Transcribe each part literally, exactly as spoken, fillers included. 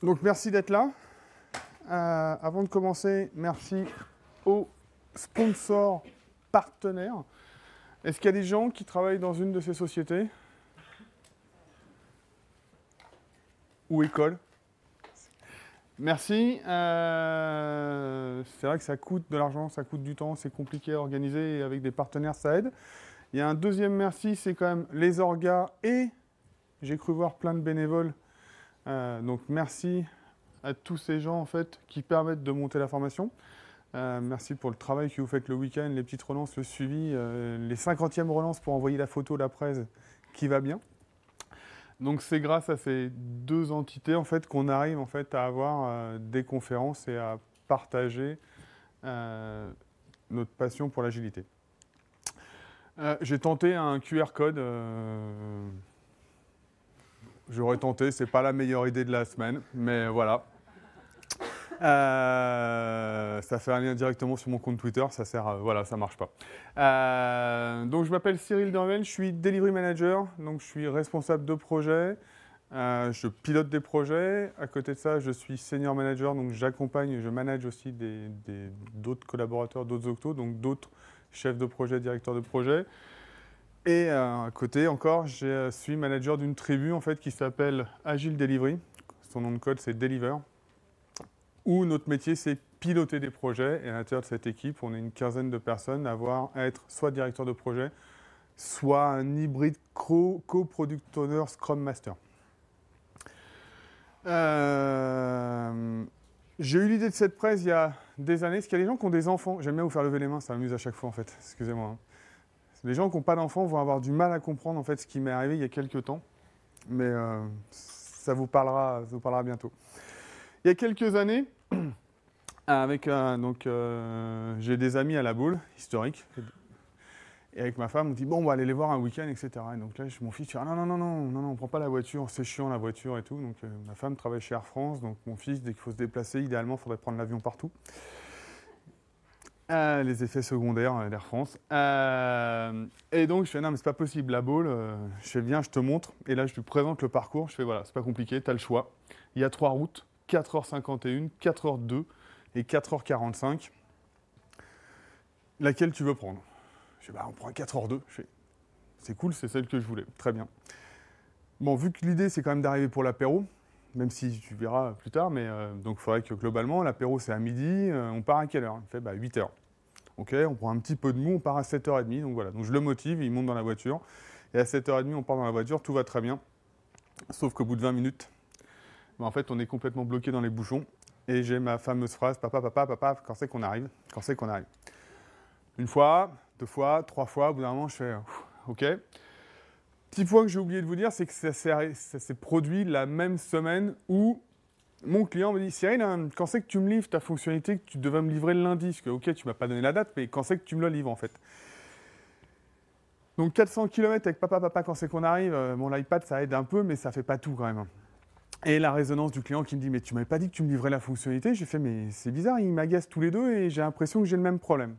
Donc merci d'être là. Euh, avant de commencer, merci aux sponsors partenaires. Est-ce qu'il y a des gens qui travaillent dans une de ces sociétés ou écoles? Merci. Euh, c'est vrai que ça coûte de l'argent, ça coûte du temps, c'est compliqué à organiser et avec des partenaires, ça aide. Il y a un deuxième merci, c'est quand même les orgas et j'ai cru voir plein de bénévoles. Euh, donc merci à tous ces gens en fait qui permettent de monter la formation. Euh, merci pour le travail que vous faites le week-end, les petites relances, le suivi, euh, les cinquantièmes relances pour envoyer la photo, la presse qui va bien. Donc c'est grâce à ces deux entités en fait qu'on arrive en fait à avoir euh, des conférences et à partager euh, notre passion pour l'agilité. Euh, j'ai tenté un Q R code. Euh, J'aurais tenté, c'est pas la meilleure idée de la semaine, mais voilà. Euh, ça fait un lien directement sur mon compte Twitter, ça sert, à, voilà, ça marche pas. Euh, donc je m'appelle Cyril Denvel, je suis Delivery Manager, donc je suis responsable de projet, euh, je pilote des projets. À côté de ça, je suis Senior Manager, donc j'accompagne, je manage aussi des, des, d'autres collaborateurs, d'autres octos, donc d'autres chefs de projet, directeurs de projet. Et euh, à côté encore, je suis manager d'une tribu en fait qui s'appelle Agile Delivery. Son nom de code c'est Deliver. Où notre métier c'est piloter des projets. Et à l'intérieur de cette équipe, on est une quinzaine de personnes à avoir à être soit directeur de projet, soit un hybride co-product owner Scrum Master. Euh, j'ai eu l'idée de cette presse il y a des années. Est-ce qu'il y a des gens qui ont des enfants? J'aime bien vous faire lever les mains, ça m'amuse à chaque fois en fait. Excusez-moi. Hein. Les gens qui n'ont pas d'enfants vont avoir du mal à comprendre en fait ce qui m'est arrivé il y a quelques temps, mais euh, ça vous parlera, ça vous parlera bientôt. Il y a quelques années, avec euh, donc euh, j'ai des amis à la boule historique, et avec ma femme on dit bon on va aller les voir un week-end et cetera. Et donc là mon fils dit ah, non non non non non non on prend pas la voiture, c'est chiant la voiture et tout. Donc euh, ma femme travaille chez Air France, donc mon fils dès qu'il faut se déplacer idéalement il faudrait prendre l'avion partout. Euh, les effets secondaires euh, d'Air France. Euh, et donc, je fais, non, mais c'est pas possible, la Baule, euh, je fais, viens, je te montre. Et là, je lui présente le parcours. Je fais, voilà, c'est pas compliqué, tu as le choix. Il y a trois routes, quatre heures cinquante et une, quatre heures deux et quatre heures quarante-cinq. Laquelle tu veux prendre? Je fais, bah, on prend quatre heures deux. Je fais, c'est cool, c'est celle que je voulais. Très bien. Bon, vu que l'idée, c'est quand même d'arriver pour l'apéro, même si tu verras plus tard, mais euh, donc il faudrait que globalement, l'apéro, c'est à midi. Euh, on part à quelle heure? Il fait, bah, huit heures. Ok, on prend un petit peu de mou, on part à sept heures trente, donc voilà. Donc je le motive, il monte dans la voiture, et à sept heures trente, on part dans la voiture, tout va très bien. Sauf qu'au bout de vingt minutes, ben en fait, on est complètement bloqué dans les bouchons, et j'ai ma fameuse phrase, papa, papa, papa, quand c'est qu'on arrive? Quand c'est qu'on arrive? Une fois, deux fois, trois fois, au bout d'un moment, je fais, ok. Petit point que j'ai oublié de vous dire, c'est que ça s'est, ça s'est produit la même semaine où mon client me dit, Cyril, hein, quand c'est que tu me livres ta fonctionnalité que tu devais me livrer le lundi? Parce que, ok, tu ne m'as pas donné la date, mais quand c'est que tu me la livres, en fait? Donc, quatre cents kilomètres avec papa, papa, quand c'est qu'on arrive, euh, bon, l'iPad, ça aide un peu, mais ça ne fait pas tout, quand même. Et la résonance du client qui me dit, mais tu ne m'avais pas dit que tu me livrais la fonctionnalité? J'ai fait, mais c'est bizarre, ils m'agacent tous les deux et j'ai l'impression que j'ai le même problème.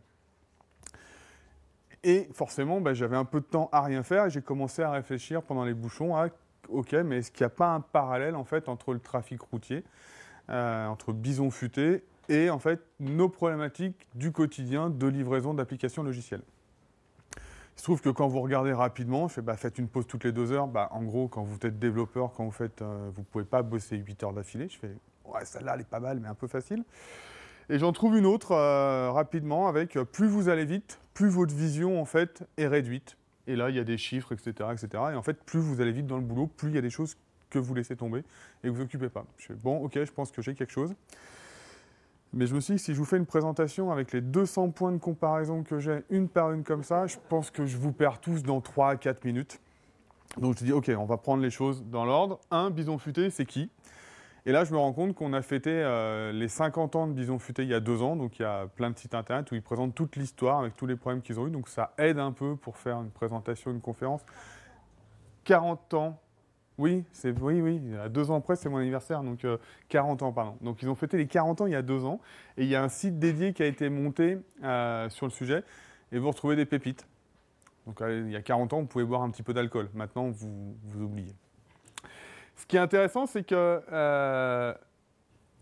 Et forcément, bah, j'avais un peu de temps à rien faire et j'ai commencé à réfléchir pendant les bouchons à, ok, mais est-ce qu'il n'y a pas un parallèle, en fait, entre le trafic routier, Euh, entre Bison Futé et en fait nos problématiques du quotidien de livraison d'applications logicielles. Il se trouve que quand vous regardez rapidement, je fais, bah, faites une pause toutes les deux heures. Bah, en gros, quand vous êtes développeur, quand vous faites, euh, vous ne pouvez pas bosser huit heures d'affilée. Je fais, ouais, celle-là, elle est pas mal, mais un peu facile. Et j'en trouve une autre euh, rapidement avec euh, plus vous allez vite, plus votre vision en fait est réduite. Et là, il y a des chiffres, et cetera, et cetera. Et en fait, plus vous allez vite dans le boulot, plus il y a des choses que vous laissez tomber et que vous ne vous occupez pas. Je fais, bon, ok, je pense que j'ai quelque chose. Mais je me suis dit que si je vous fais une présentation avec les deux cents points de comparaison que j'ai, une par une comme ça, je pense que je vous perds tous dans trois à quatre minutes. Donc je dis, ok, on va prendre les choses dans l'ordre. Un, Bison Futé, c'est qui? Et là, je me rends compte qu'on a fêté euh, les cinquante ans de Bison Futé il y a deux ans. Donc il y a plein de sites internet où ils présentent toute l'histoire avec tous les problèmes qu'ils ont eu. Donc ça aide un peu pour faire une présentation, une conférence. quarante ans. Oui, c'est, oui, oui, à deux ans près, c'est mon anniversaire, donc euh, quarante ans, pardon. Donc ils ont fêté les quarante ans il y a deux ans, et il y a un site dédié qui a été monté euh, sur le sujet, et vous retrouvez des pépites. Donc euh, il y a quarante ans, vous pouvez boire un petit peu d'alcool. Maintenant, vous, vous oubliez. Ce qui est intéressant, c'est que euh,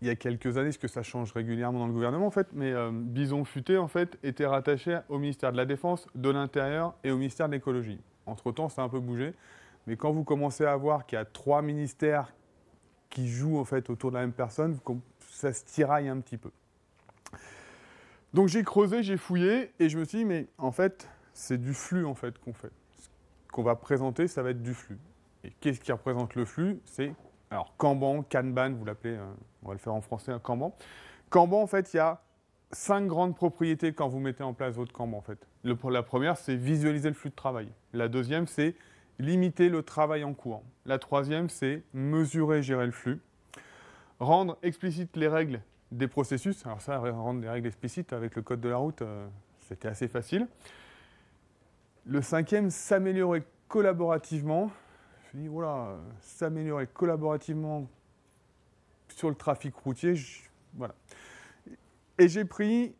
il y a quelques années, parce que ça change régulièrement dans le gouvernement, en fait, mais euh, Bison Futé, en fait, était rattaché au ministère de la Défense, de l'Intérieur et au ministère de l'Écologie. Entre-temps, ça a un peu bougé, mais quand vous commencez à voir qu'il y a trois ministères qui jouent, en fait, autour de la même personne, ça se tiraille un petit peu. Donc j'ai creusé, j'ai fouillé, et je me suis dit, mais en fait, c'est du flux, en fait, qu'on fait. Ce qu'on va présenter, ça va être du flux. Et qu'est-ce qui représente le flux? C'est, alors, Kanban, Kanban, vous l'appelez, euh, on va le faire en français, un Kanban. Kanban, en fait, il y a cinq grandes propriétés quand vous mettez en place votre Kanban, en fait. Le, la première, c'est visualiser le flux de travail. La deuxième, c'est limiter le travail en cours. La troisième, c'est mesurer et gérer le flux. Rendre explicites les règles des processus. Alors ça, rendre des règles explicites avec le code de la route, euh, c'était assez facile. Le cinquième, s'améliorer collaborativement. Je me dis, voilà, s'améliorer collaborativement sur le trafic routier. Je, voilà. Et j'ai pris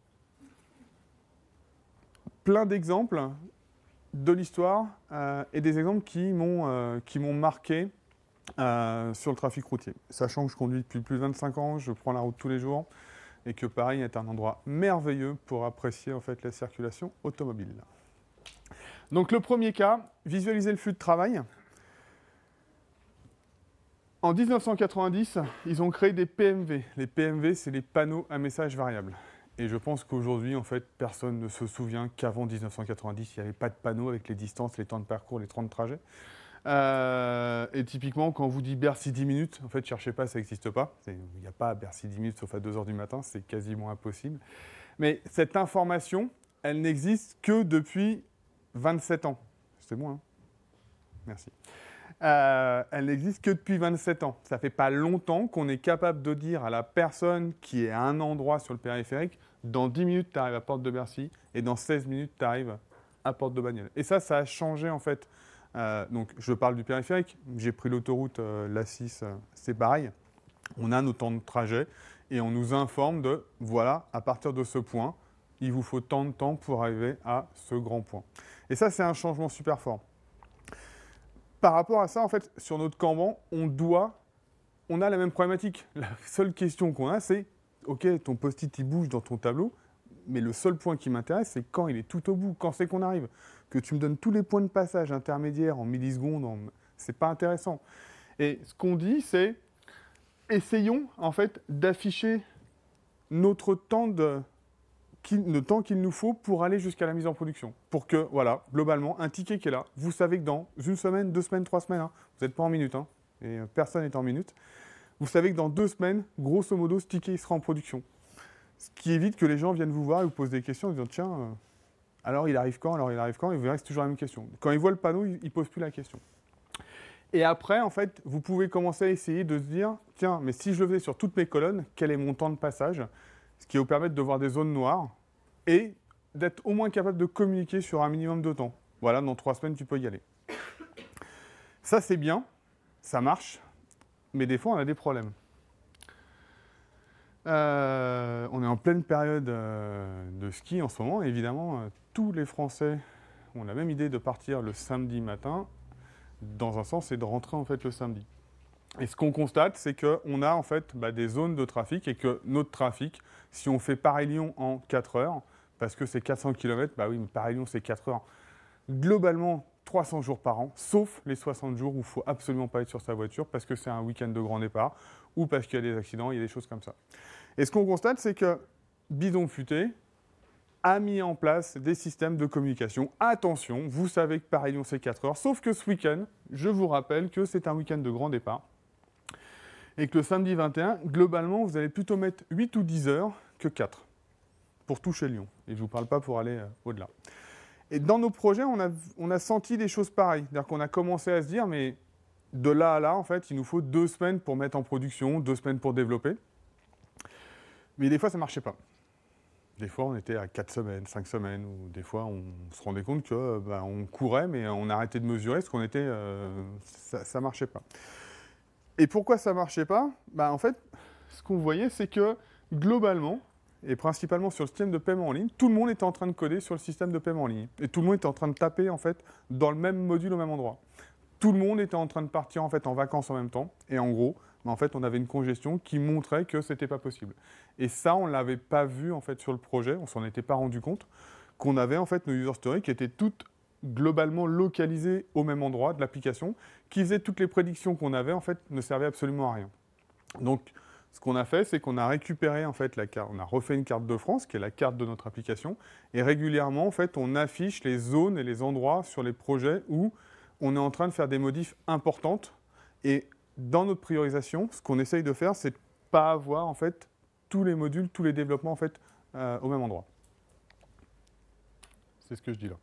plein d'exemples de l'histoire euh, et des exemples qui m'ont euh, qui m'ont marqué euh, sur le trafic routier. Sachant que je conduis depuis plus de vingt-cinq ans, je prends la route tous les jours et que Paris est un endroit merveilleux pour apprécier en fait la circulation automobile. Donc le premier cas, visualiser le flux de travail. En mille neuf cent quatre-vingt-dix, ils ont créé des P M V. Les P M V, c'est les panneaux à messages variables. Et je pense qu'aujourd'hui, en fait, personne ne se souvient qu'avant mille neuf cent quatre-vingt-dix, il n'y avait pas de panneaux avec les distances, les temps de parcours, les temps de trajet. Euh, et typiquement, quand on vous dit Bercy dix minutes, en fait, ne cherchez pas, ça n'existe pas. Il n'y a pas Bercy dix minutes sauf à deux heures du matin, c'est quasiment impossible. Mais cette information, elle n'existe que depuis vingt-sept ans. C'est bon, hein? Merci. Euh, elle n'existe que depuis vingt-sept ans. Ça ne fait pas longtemps qu'on est capable de dire à la personne qui est à un endroit sur le périphérique, dans dix minutes, tu arrives à Porte de Bercy, et dans seize minutes, tu arrives à Porte de Bagnoles. Et ça, ça a changé en fait. Euh, donc, je parle du périphérique. J'ai pris l'autoroute, euh, l'A six, euh, c'est pareil. On a nos temps de trajet, et on nous informe de, voilà, à partir de ce point, il vous faut tant de temps pour arriver à ce grand point. Et ça, c'est un changement super fort. Par rapport à ça, en fait, sur notre Kanban, on doit, on a la même problématique. La seule question qu'on a, c'est, ok, ton post-it, il bouge dans ton tableau, mais le seul point qui m'intéresse, c'est quand il est tout au bout, quand c'est qu'on arrive. Que tu me donnes tous les points de passage intermédiaires en millisecondes, en... c'est pas intéressant. Et ce qu'on dit, c'est, essayons, en fait, d'afficher notre temps de... le temps qu'il nous faut pour aller jusqu'à la mise en production. Pour que, voilà, globalement, un ticket qui est là, vous savez que dans une semaine, deux semaines, trois semaines, hein, vous n'êtes pas en minutes, hein, et personne n'est en minutes, vous savez que dans deux semaines, grosso modo, ce ticket il sera en production. Ce qui évite que les gens viennent vous voir et vous posent des questions en disant, tiens, euh, alors il arrive quand, alors il arrive quand, et vous verrez que c'est toujours la même question. Quand ils voient le panneau, ils ne posent plus la question. Et après, en fait, vous pouvez commencer à essayer de se dire, tiens, mais si je le faisais sur toutes mes colonnes, quel est mon temps de passage ? Ce qui va vous permettre de voir des zones noires et d'être au moins capable de communiquer sur un minimum de temps. Voilà, dans trois semaines, tu peux y aller. Ça, c'est bien, ça marche, mais des fois, on a des problèmes. Euh, on est en pleine période euh, de ski en ce moment. Évidemment, euh, tous les Français ont la même idée de partir le samedi matin, dans un sens, et de rentrer en fait le samedi. Et ce qu'on constate, c'est qu'on a en fait bah, des zones de trafic et que notre trafic, si on fait Paris-Lyon en quatre heures, parce que c'est quatre cents kilomètres, bah oui, mais Paris-Lyon c'est quatre heures, globalement trois cents jours par an, sauf les soixante jours où il ne faut absolument pas être sur sa voiture parce que c'est un week-end de grand départ ou parce qu'il y a des accidents, il y a des choses comme ça. Et ce qu'on constate, c'est que Bison Futé a mis en place des systèmes de communication. Attention, vous savez que Paris-Lyon c'est quatre heures, sauf que ce week-end, je vous rappelle que c'est un week-end de grand départ. Et que le samedi vingt et un, globalement, vous allez plutôt mettre huit ou dix heures que quatre pour toucher Lyon. Et je ne vous parle pas pour aller euh, au-delà. Et dans nos projets, on a, on a senti des choses pareilles. C'est-à-dire qu'on a commencé à se dire, mais de là à là, en fait, il nous faut deux semaines pour mettre en production, deux semaines pour développer. Mais des fois, ça ne marchait pas. Des fois, on était à quatre semaines, cinq semaines, ou des fois, on se rendait compte qu'on bah, courait, mais on arrêtait de mesurer, parce qu'on était, euh, ça ne marchait pas. Et pourquoi ça ne marchait pas ? Bah, en fait, ce qu'on voyait, c'est que globalement, et principalement sur le système de paiement en ligne, tout le monde était en train de coder sur le système de paiement en ligne. Et tout le monde était en train de taper en fait, dans le même module au même endroit. Tout le monde était en train de partir en, fait, en vacances en même temps. Et en gros, Mais en fait, on avait une congestion qui montrait que ce n'était pas possible. Et ça, on ne l'avait pas vu en fait, sur le projet, on ne s'en était pas rendu compte, qu'on avait en fait nos user stories qui étaient toutes globalement localisées au même endroit de l'application, qui faisaient toutes les prédictions qu'on avait, en fait, ne servaient absolument à rien. Donc, ce qu'on a fait, c'est qu'on a récupéré en fait la carte, on a refait une carte de France, qui est la carte de notre application, et régulièrement, en fait, on affiche les zones et les endroits sur les projets où on est en train de faire des modifs importantes. Et dans notre priorisation, ce qu'on essaye de faire, c'est de ne pas avoir en fait tous les modules, tous les développements en fait euh, au même endroit. C'est ce que je dis là.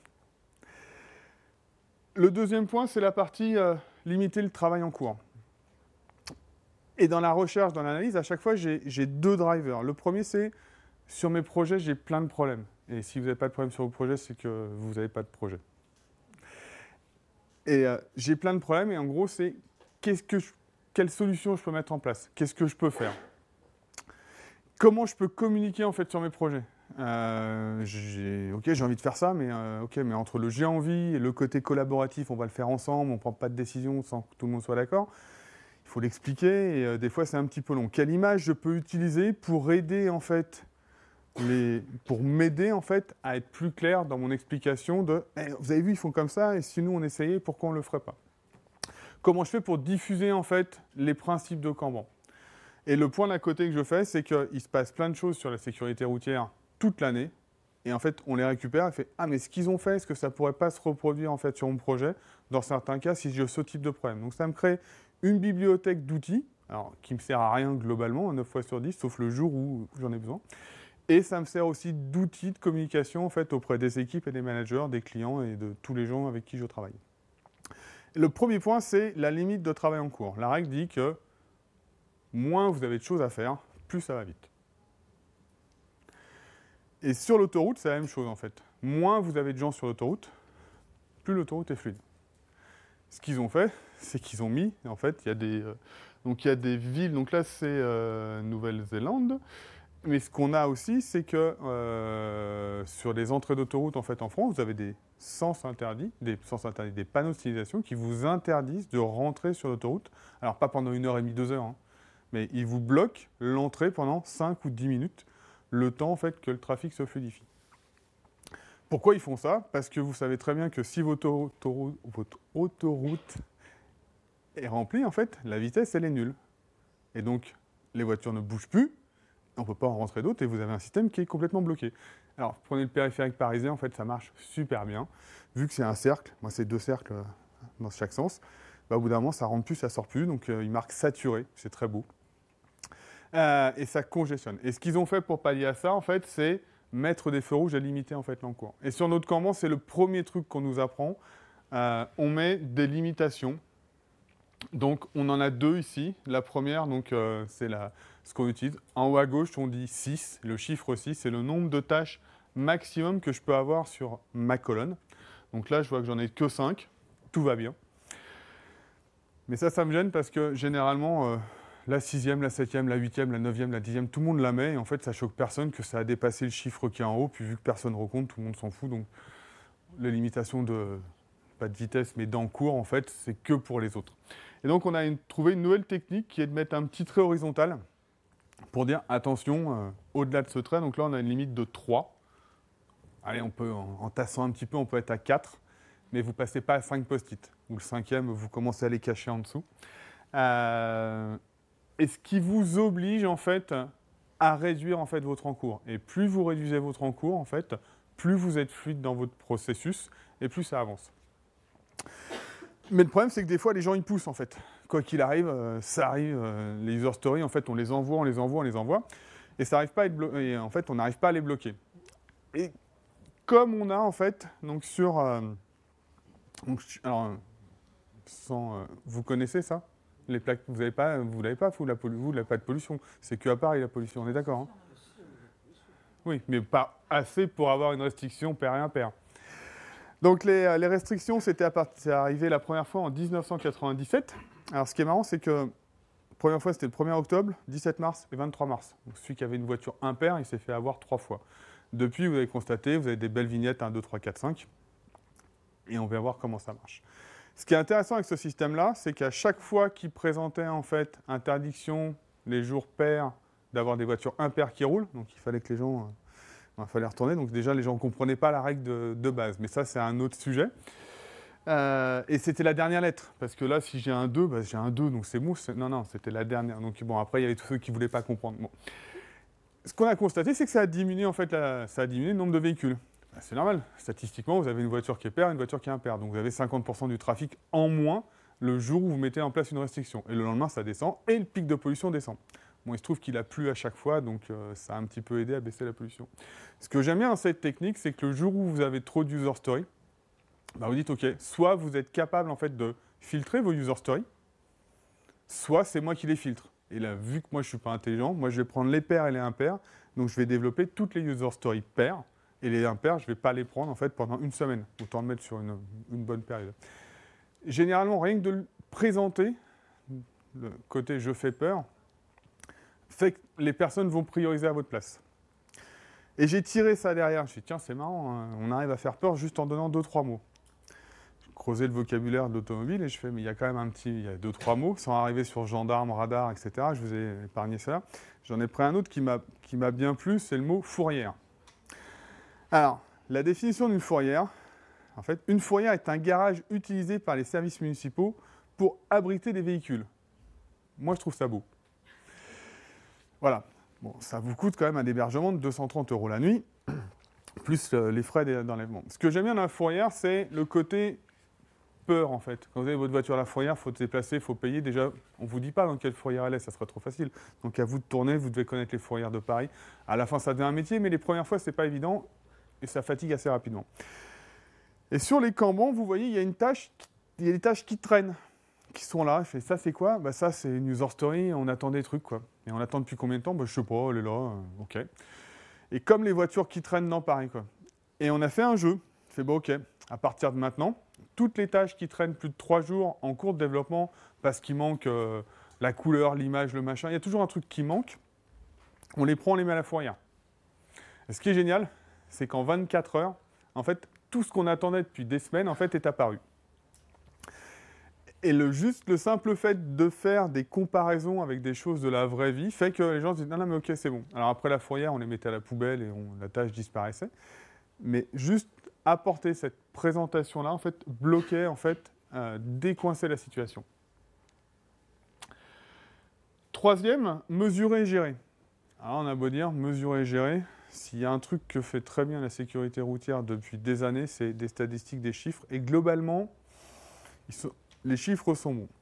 Le deuxième point, c'est la partie euh, limiter le travail en cours. Et dans la recherche, dans l'analyse, à chaque fois, j'ai deux drivers. Le premier, c'est sur mes projets, j'ai plein de problèmes. Et si vous n'avez pas de problème sur vos projets, c'est que vous n'avez pas de projet. Et euh, j'ai plein de problèmes, et en gros, c'est qu'est-ce que je, quelle solution je peux mettre en place? Qu'est-ce que je peux faire? Comment je peux communiquer en fait sur mes projets? euh, j'ai, Ok, j'ai envie de faire ça, mais, euh, okay, mais entre le j'ai envie et le côté collaboratif, on va le faire ensemble, on ne prend pas de décision sans que tout le monde soit d'accord. Il faut l'expliquer, et euh, des fois c'est un petit peu long. Quelle image je peux utiliser pour aider en fait, les, pour m'aider en fait à être plus clair dans mon explication de hey, vous avez vu, ils font comme ça, et si nous on essayait, pourquoi on ne le ferait pas? Comment je fais pour diffuser en fait les principes de Kanban? Et le point d'à côté que je fais, c'est qu'il se passe plein de choses sur la sécurité routière toute l'année, et en fait on les récupère et fait ah mais ce qu'ils ont fait, est-ce que ça pourrait pas se reproduire en fait sur mon projet dans certains cas si j'ai ce type de problème? Donc ça me crée une bibliothèque d'outils, alors qui me sert à rien globalement, neuf fois sur dix, sauf le jour où j'en ai besoin. Et ça me sert aussi d'outils de communication en fait, auprès des équipes et des managers, des clients et de tous les gens avec qui je travaille. Le premier point, c'est la limite de travail en cours. La règle dit que moins vous avez de choses à faire, plus ça va vite. Et sur l'autoroute, c'est la même chose en fait. Moins vous avez de gens sur l'autoroute, plus l'autoroute est fluide. Ce qu'ils ont fait, c'est qu'ils ont mis, en fait, il y a des, euh, donc il y a des villes, donc là c'est euh, Nouvelle-Zélande, mais ce qu'on a aussi, c'est que euh, sur les entrées d'autoroute en fait en France, vous avez des sens interdits, des sens interdits, des panneaux de signalisation qui vous interdisent de rentrer sur l'autoroute. Alors pas pendant une heure et demie, deux heures, hein, mais ils vous bloquent l'entrée pendant cinq ou dix minutes, le temps en fait que le trafic se fluidifie. Pourquoi ils font ça? Parce que vous savez très bien que si votre autoroute, votre autoroute est remplie, en fait, la vitesse, elle est nulle. Et donc, les voitures ne bougent plus, on ne peut pas en rentrer d'autres, et vous avez un système qui est complètement bloqué. Alors, prenez le périphérique parisien, en fait, ça marche super bien. Vu que c'est un cercle, moi, c'est deux cercles dans chaque sens, bah, au bout d'un moment, ça ne rentre plus, ça ne sort plus, donc euh, il marque saturé, c'est très beau. Euh, et ça congestionne. Et ce qu'ils ont fait pour pallier à ça, en fait, c'est mettre des feux rouges à limiter en fait l'encours. Et sur notre Kanban, c'est le premier truc qu'on nous apprend. Euh, on met des limitations. Donc, on en a deux ici. La première, donc, euh, c'est la, ce qu'on utilise. En haut à gauche, on dit six. Le chiffre six, c'est le nombre de tâches maximum que je peux avoir sur ma colonne. Donc là, je vois que j'en ai que cinq. Tout va bien. Mais ça, ça me gêne parce que généralement, euh, la sixième, la septième, la huitième, la neuvième, la dixième, tout le monde la met. Et en fait, ça choque personne que ça a dépassé le chiffre qui est en haut. Puis vu que personne ne recompte, tout le monde s'en fout. Donc, la limitation de, pas de vitesse, mais d'encours, en fait, c'est que pour les autres. Et donc, on a une, trouvé une nouvelle technique qui est de mettre un petit trait horizontal pour dire, attention, euh, au-delà de ce trait. Donc là, on a une limite de trois. Allez, on peut, en, en tassant un petit peu, on peut être à quatre. Mais vous ne passez pas à cinq post-it. Ou le cinquième, vous commencez à les cacher en dessous. Euh, et ce qui vous oblige, en fait, à réduire, en fait, votre encours. Et plus vous réduisez votre encours, en fait, plus vous êtes fluide dans votre processus, et plus ça avance. Mais le problème, c'est que des fois, les gens, ils poussent, en fait. Quoi qu'il arrive, euh, ça arrive. Euh, les user stories, en fait, on les envoie, on les envoie, on les envoie. Et ça arrive pas à être blo- et en fait, on n'arrive pas à les bloquer. Et comme on a, en fait, donc sur... Euh, donc, alors, sans, euh, vous connaissez ça? Les plaques, vous n'avez pas, vous l'avez pas, vous, la pollu- vous, la, pas de pollution. C'est que à Paris, la pollution, on est d'accord, hein? Oui, mais pas assez pour avoir une restriction pair et impair. Donc les, les restrictions, c'était à part- c'est arrivé la première fois en dix-neuf cent quatre-vingt-dix-sept. Alors ce qui est marrant, c'est que la première fois, c'était le premier octobre, dix-sept mars et vingt-trois mars. Donc celui qui avait une voiture impair, il s'est fait avoir trois fois. Depuis, vous avez constaté, vous avez des belles vignettes un, deux, trois, quatre, cinq. Et on va voir comment ça marche. Ce qui est intéressant avec ce système-là, c'est qu'à chaque fois qu'il présentait en fait interdiction les jours pairs d'avoir des voitures impaires qui roulent, donc il fallait que les gens, euh, il fallait retourner, donc déjà les gens ne comprenaient pas la règle de, de base, mais ça c'est un autre sujet. Euh, et c'était la dernière lettre, parce que là si j'ai un deux, bah, j'ai un deux, donc c'est bon, non, non, c'était la dernière, donc bon, après il y avait tous ceux qui ne voulaient pas comprendre. Bon. Ce qu'on a constaté, c'est que ça a diminué en fait, la, ça a diminué le nombre de véhicules. Ben, c'est normal, statistiquement, vous avez une voiture qui est paire et une voiture qui est impaire, donc vous avez cinquante pour cent du trafic en moins le jour où vous mettez en place une restriction. Et le lendemain, ça descend, et le pic de pollution descend. Bon, il se trouve qu'il a plu à chaque fois, donc euh, ça a un petit peu aidé à baisser la pollution. Ce que j'aime bien dans cette technique, c'est que le jour où vous avez trop de user stories, bah vous dites, OK, soit vous êtes capable en fait de filtrer vos user stories, soit c'est moi qui les filtre. Et là, vu que moi je ne suis pas intelligent, moi je vais prendre les pairs et les impairs, donc je vais développer toutes les user stories paires, et les impairs, je ne vais pas les prendre en fait pendant une semaine, autant le mettre sur une, une bonne période. Généralement, rien que de le présenter, le côté je fais peur, fait que les personnes vont prioriser à votre place. Et j'ai tiré ça derrière, je me suis dit tiens c'est marrant, hein, on arrive à faire peur juste en donnant deux trois mots. J'ai creusé le vocabulaire de l'automobile et je fais mais il y a quand même un petit, il y a deux trois mots, sans arriver sur gendarme, radar, et cetera. Je vous ai épargné cela. J'en ai pris un autre qui m'a qui m'a bien plu, c'est le mot fourrière. Alors, la définition d'une fourrière, en fait, une fourrière est un garage utilisé par les services municipaux pour abriter des véhicules. Moi, je trouve ça beau. Voilà. Bon, ça vous coûte quand même un hébergement de deux cent trente euros la nuit, plus euh, les frais d'enlèvement. Ce que j'aime bien dans la fourrière, c'est le côté peur, en fait. Quand vous avez votre voiture à la fourrière, il faut se déplacer, il faut payer. Déjà, on ne vous dit pas dans quelle fourrière elle est, ça serait trop facile. Donc, à vous de tourner, vous devez connaître les fourrières de Paris. À la fin, ça devient un métier, mais les premières fois, ce n'est pas évident. Et ça fatigue assez rapidement. Et sur les cambans, vous voyez, il y a une tâche, il y a des tâches qui traînent, qui sont là. Je fais, ça, c'est quoi? Bah, ça, c'est une user story, on attend des trucs, quoi. Et on attend depuis combien de temps? Bah, je sais pas, elle est là, euh, ok. Et comme les voitures qui traînent dans Paris, quoi. Et on a fait un jeu. Je fais, bah, ok, à partir de maintenant, toutes les tâches qui traînent plus de trois jours en cours de développement, parce qu'il manque euh, la couleur, l'image, le machin, il y a toujours un truc qui manque, on les prend, on les met à la fourrière. Et ce qui est génial, c'est qu'en vingt-quatre heures, en fait, tout ce qu'on attendait depuis des semaines, en fait, est apparu. Et le, juste le simple fait de faire des comparaisons avec des choses de la vraie vie fait que les gens se disent « Non, non, mais ok, c'est bon ». Alors après la fourrière, on les mettait à la poubelle et on, la tâche disparaissait. Mais juste apporter cette présentation-là, en fait, bloquait, en fait, euh, décoinçait la situation. Troisième, mesurer et gérer. Alors on a beau dire mesurer et gérer. S'il y a un truc que fait très bien la sécurité routière depuis des années, c'est des statistiques, des chiffres. Et globalement, ils sont, les chiffres sont bons.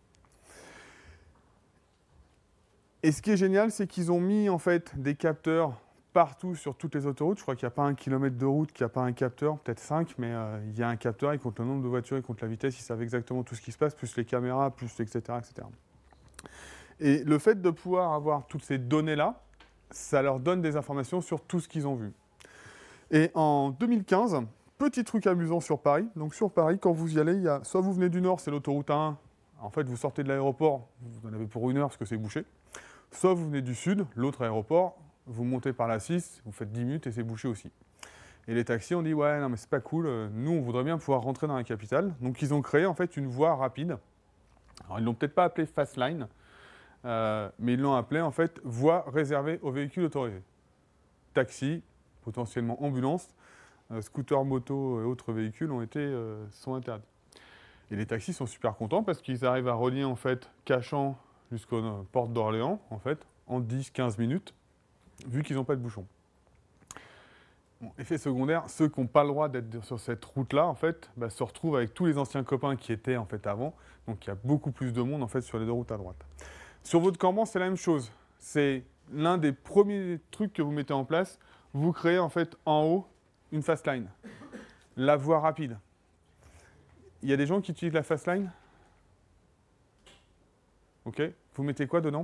Et ce qui est génial, c'est qu'ils ont mis en fait des capteurs partout sur toutes les autoroutes. Je crois qu'il n'y a pas un kilomètre de route qui n'a pas un capteur, peut-être cinq, mais euh, il y a un capteur, il compte le nombre de voitures, il compte la vitesse, ils savent exactement tout ce qui se passe, plus les caméras, plus et cetera, et cetera. Et le fait de pouvoir avoir toutes ces données-là, ça leur donne des informations sur tout ce qu'ils ont vu. Et en deux mille quinze, petit truc amusant sur Paris. Donc sur Paris, quand vous y allez, il y a, soit vous venez du nord, c'est l'autoroute A un. En fait, vous sortez de l'aéroport, vous en avez pour une heure parce que c'est bouché. Soit vous venez du sud, l'autre aéroport, vous montez par la six, vous faites dix minutes et c'est bouché aussi. Et les taxis ont dit, ouais, non mais c'est pas cool, nous on voudrait bien pouvoir rentrer dans la capitale. Donc ils ont créé en fait une voie rapide. Alors ils l'ont peut-être pas appelée Fast Line, Euh, mais ils l'ont appelé en fait voie réservée aux véhicules autorisés. Taxi, potentiellement ambulance, euh, scooters, motos et autres véhicules ont été, euh, sont interdits. Et les taxis sont super contents parce qu'ils arrivent à relier en fait Cachan jusqu'aux euh, portes d'Orléans en fait en dix à quinze minutes, vu qu'ils n'ont pas de bouchon. Bon, effet secondaire, ceux qui n'ont pas le droit d'être sur cette route-là, en fait, bah, se retrouvent avec tous les anciens copains qui étaient en fait avant. Donc il y a beaucoup plus de monde en fait sur les deux routes à droite. Sur votre Kanban, c'est la même chose. C'est l'un des premiers trucs que vous mettez en place. Vous créez en fait en haut une fast line, la voie rapide. Il y a des gens qui utilisent la fast line? Ok. Vous mettez quoi dedans?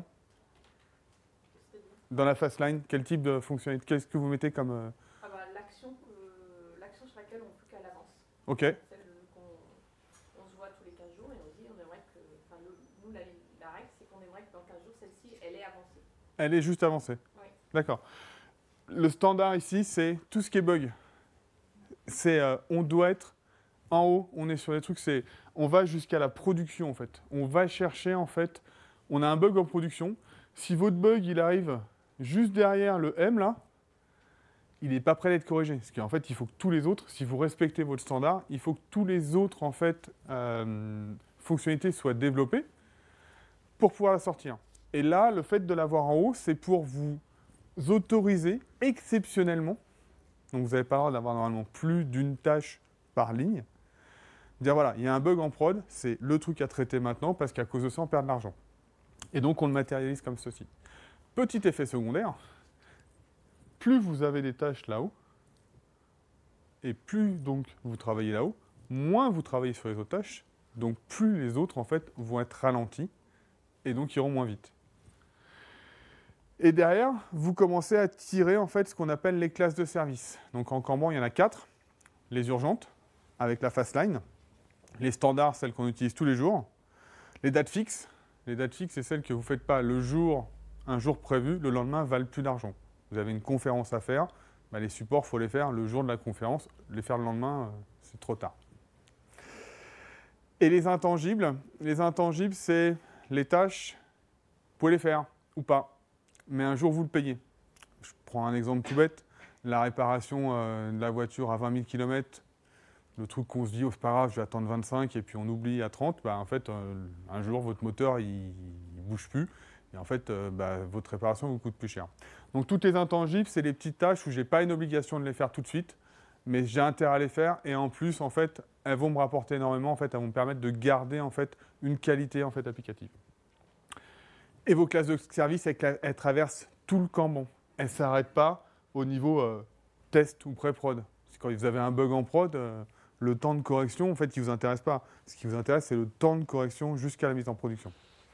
Dans la fast line, quel type de fonctionnalité? Qu'est-ce que vous mettez comme euh... ah bah, l'action, euh, l'action sur laquelle on ne peut qu'à l'avance. Ok. Celle qu'on on se voit tous les quinze jours et on dit on aimerait que, enfin, le, nous la, la règle c'est qu'on aimerait que dans quinze jours celle-ci elle est avancée. Elle est juste avancée. Oui. D'accord. Le standard ici, c'est tout ce qui est bug. C'est, euh, on doit être en haut, on est sur les trucs, c'est on va jusqu'à la production en fait. On va chercher en fait, on a un bug en production. Si votre bug il arrive juste derrière le M là, il n'est pas prêt d'être corrigé. Parce qu'en fait, il faut que tous les autres, si vous respectez votre standard, il faut que tous les autres en fait euh, fonctionnalités soient développées pour pouvoir la sortir. Et là, le fait de l'avoir en haut, c'est pour vous autoriser exceptionnellement, donc vous n'avez pas le droit d'avoir normalement plus d'une tâche par ligne, dire voilà, il y a un bug en prod, c'est le truc à traiter maintenant parce qu'à cause de ça, on perd de l'argent. Et donc, on le matérialise comme ceci. Petit effet secondaire, plus vous avez des tâches là-haut, et plus donc vous travaillez là-haut, moins vous travaillez sur les autres tâches, donc plus les autres en fait vont être ralentis et donc iront moins vite. Et derrière, vous commencez à tirer en fait ce qu'on appelle les classes de service. Donc en Kanban, il y en a quatre. Les urgentes, avec la fast line. Les standards, celles qu'on utilise tous les jours. Les dates fixes. Les dates fixes, c'est celles que vous ne faites pas le jour, un jour prévu, le lendemain valent plus d'argent. Vous avez une conférence à faire, bah les supports, il faut les faire le jour de la conférence. Les faire le lendemain, euh, c'est trop tard. Et les intangibles, les intangibles, c'est les tâches, vous pouvez les faire ou pas. Mais un jour, vous le payez. Je prends un exemple tout bête. La réparation euh, de la voiture à vingt mille kilomètres, le truc qu'on se dit, oh, c'est pas grave, je vais attendre vingt-cinq et puis on oublie à trente, bah, en fait, euh, un jour, votre moteur, il ne bouge plus. Et en fait, euh, bah, votre réparation vous coûte plus cher. Donc, toutes les intangibles, c'est les petites tâches où je n'ai pas une obligation de les faire tout de suite, mais j'ai intérêt à les faire. Et en plus, en fait, elles vont me rapporter énormément. En fait, elles vont me permettre de garder en fait, une qualité en fait, applicative. Et vos classes de service, elles, elles traversent tout le Kanban. Elles ne s'arrêtent pas au niveau euh, test ou pré-prod. Quand vous avez un bug en prod, euh, le temps de correction, en fait, il ne vous intéresse pas. Ce qui vous intéresse, c'est le temps de correction jusqu'à la mise en production.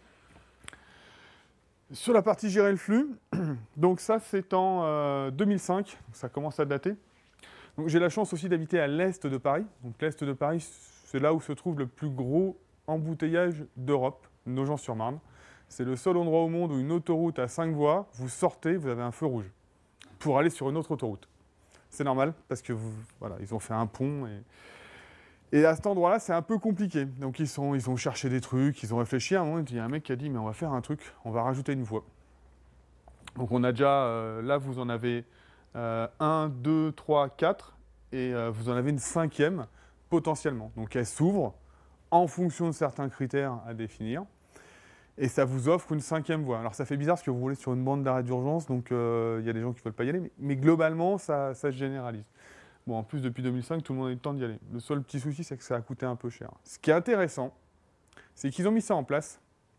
Sur la partie gérer le flux, donc ça, c'est en euh, deux mille cinq, donc ça commence à dater. Donc j'ai la chance aussi d'habiter à l'est de Paris. Donc l'est de Paris, c'est là où se trouve le plus gros embouteillage d'Europe, Nogent-sur-Marne. C'est le seul endroit au monde où une autoroute à cinq voies, vous sortez, vous avez un feu rouge pour aller sur une autre autoroute. C'est normal parce que vous, voilà, ils ont fait un pont et, et à cet endroit-là, c'est un peu compliqué. Donc ils, sont, ils ont cherché des trucs, ils ont réfléchi. À un moment, il y a un mec qui a dit mais on va faire un truc, on va rajouter une voie. Donc on a déjà, euh, là vous en avez euh, un, deux, trois, quatre et euh, vous en avez une cinquième potentiellement. Donc elle s'ouvre en fonction de certains critères à définir. Et ça vous offre une cinquième voie. Alors ça fait bizarre parce que vous roulez sur une bande d'arrêt d'urgence, donc il euh, y a des gens qui ne veulent pas y aller, mais, mais globalement, ça, ça se généralise. Bon, en plus, depuis deux mille cinq, tout le monde a eu le temps d'y aller. Le seul petit souci, c'est que ça a coûté un peu cher. Ce qui est intéressant, c'est qu'ils ont mis ça en place,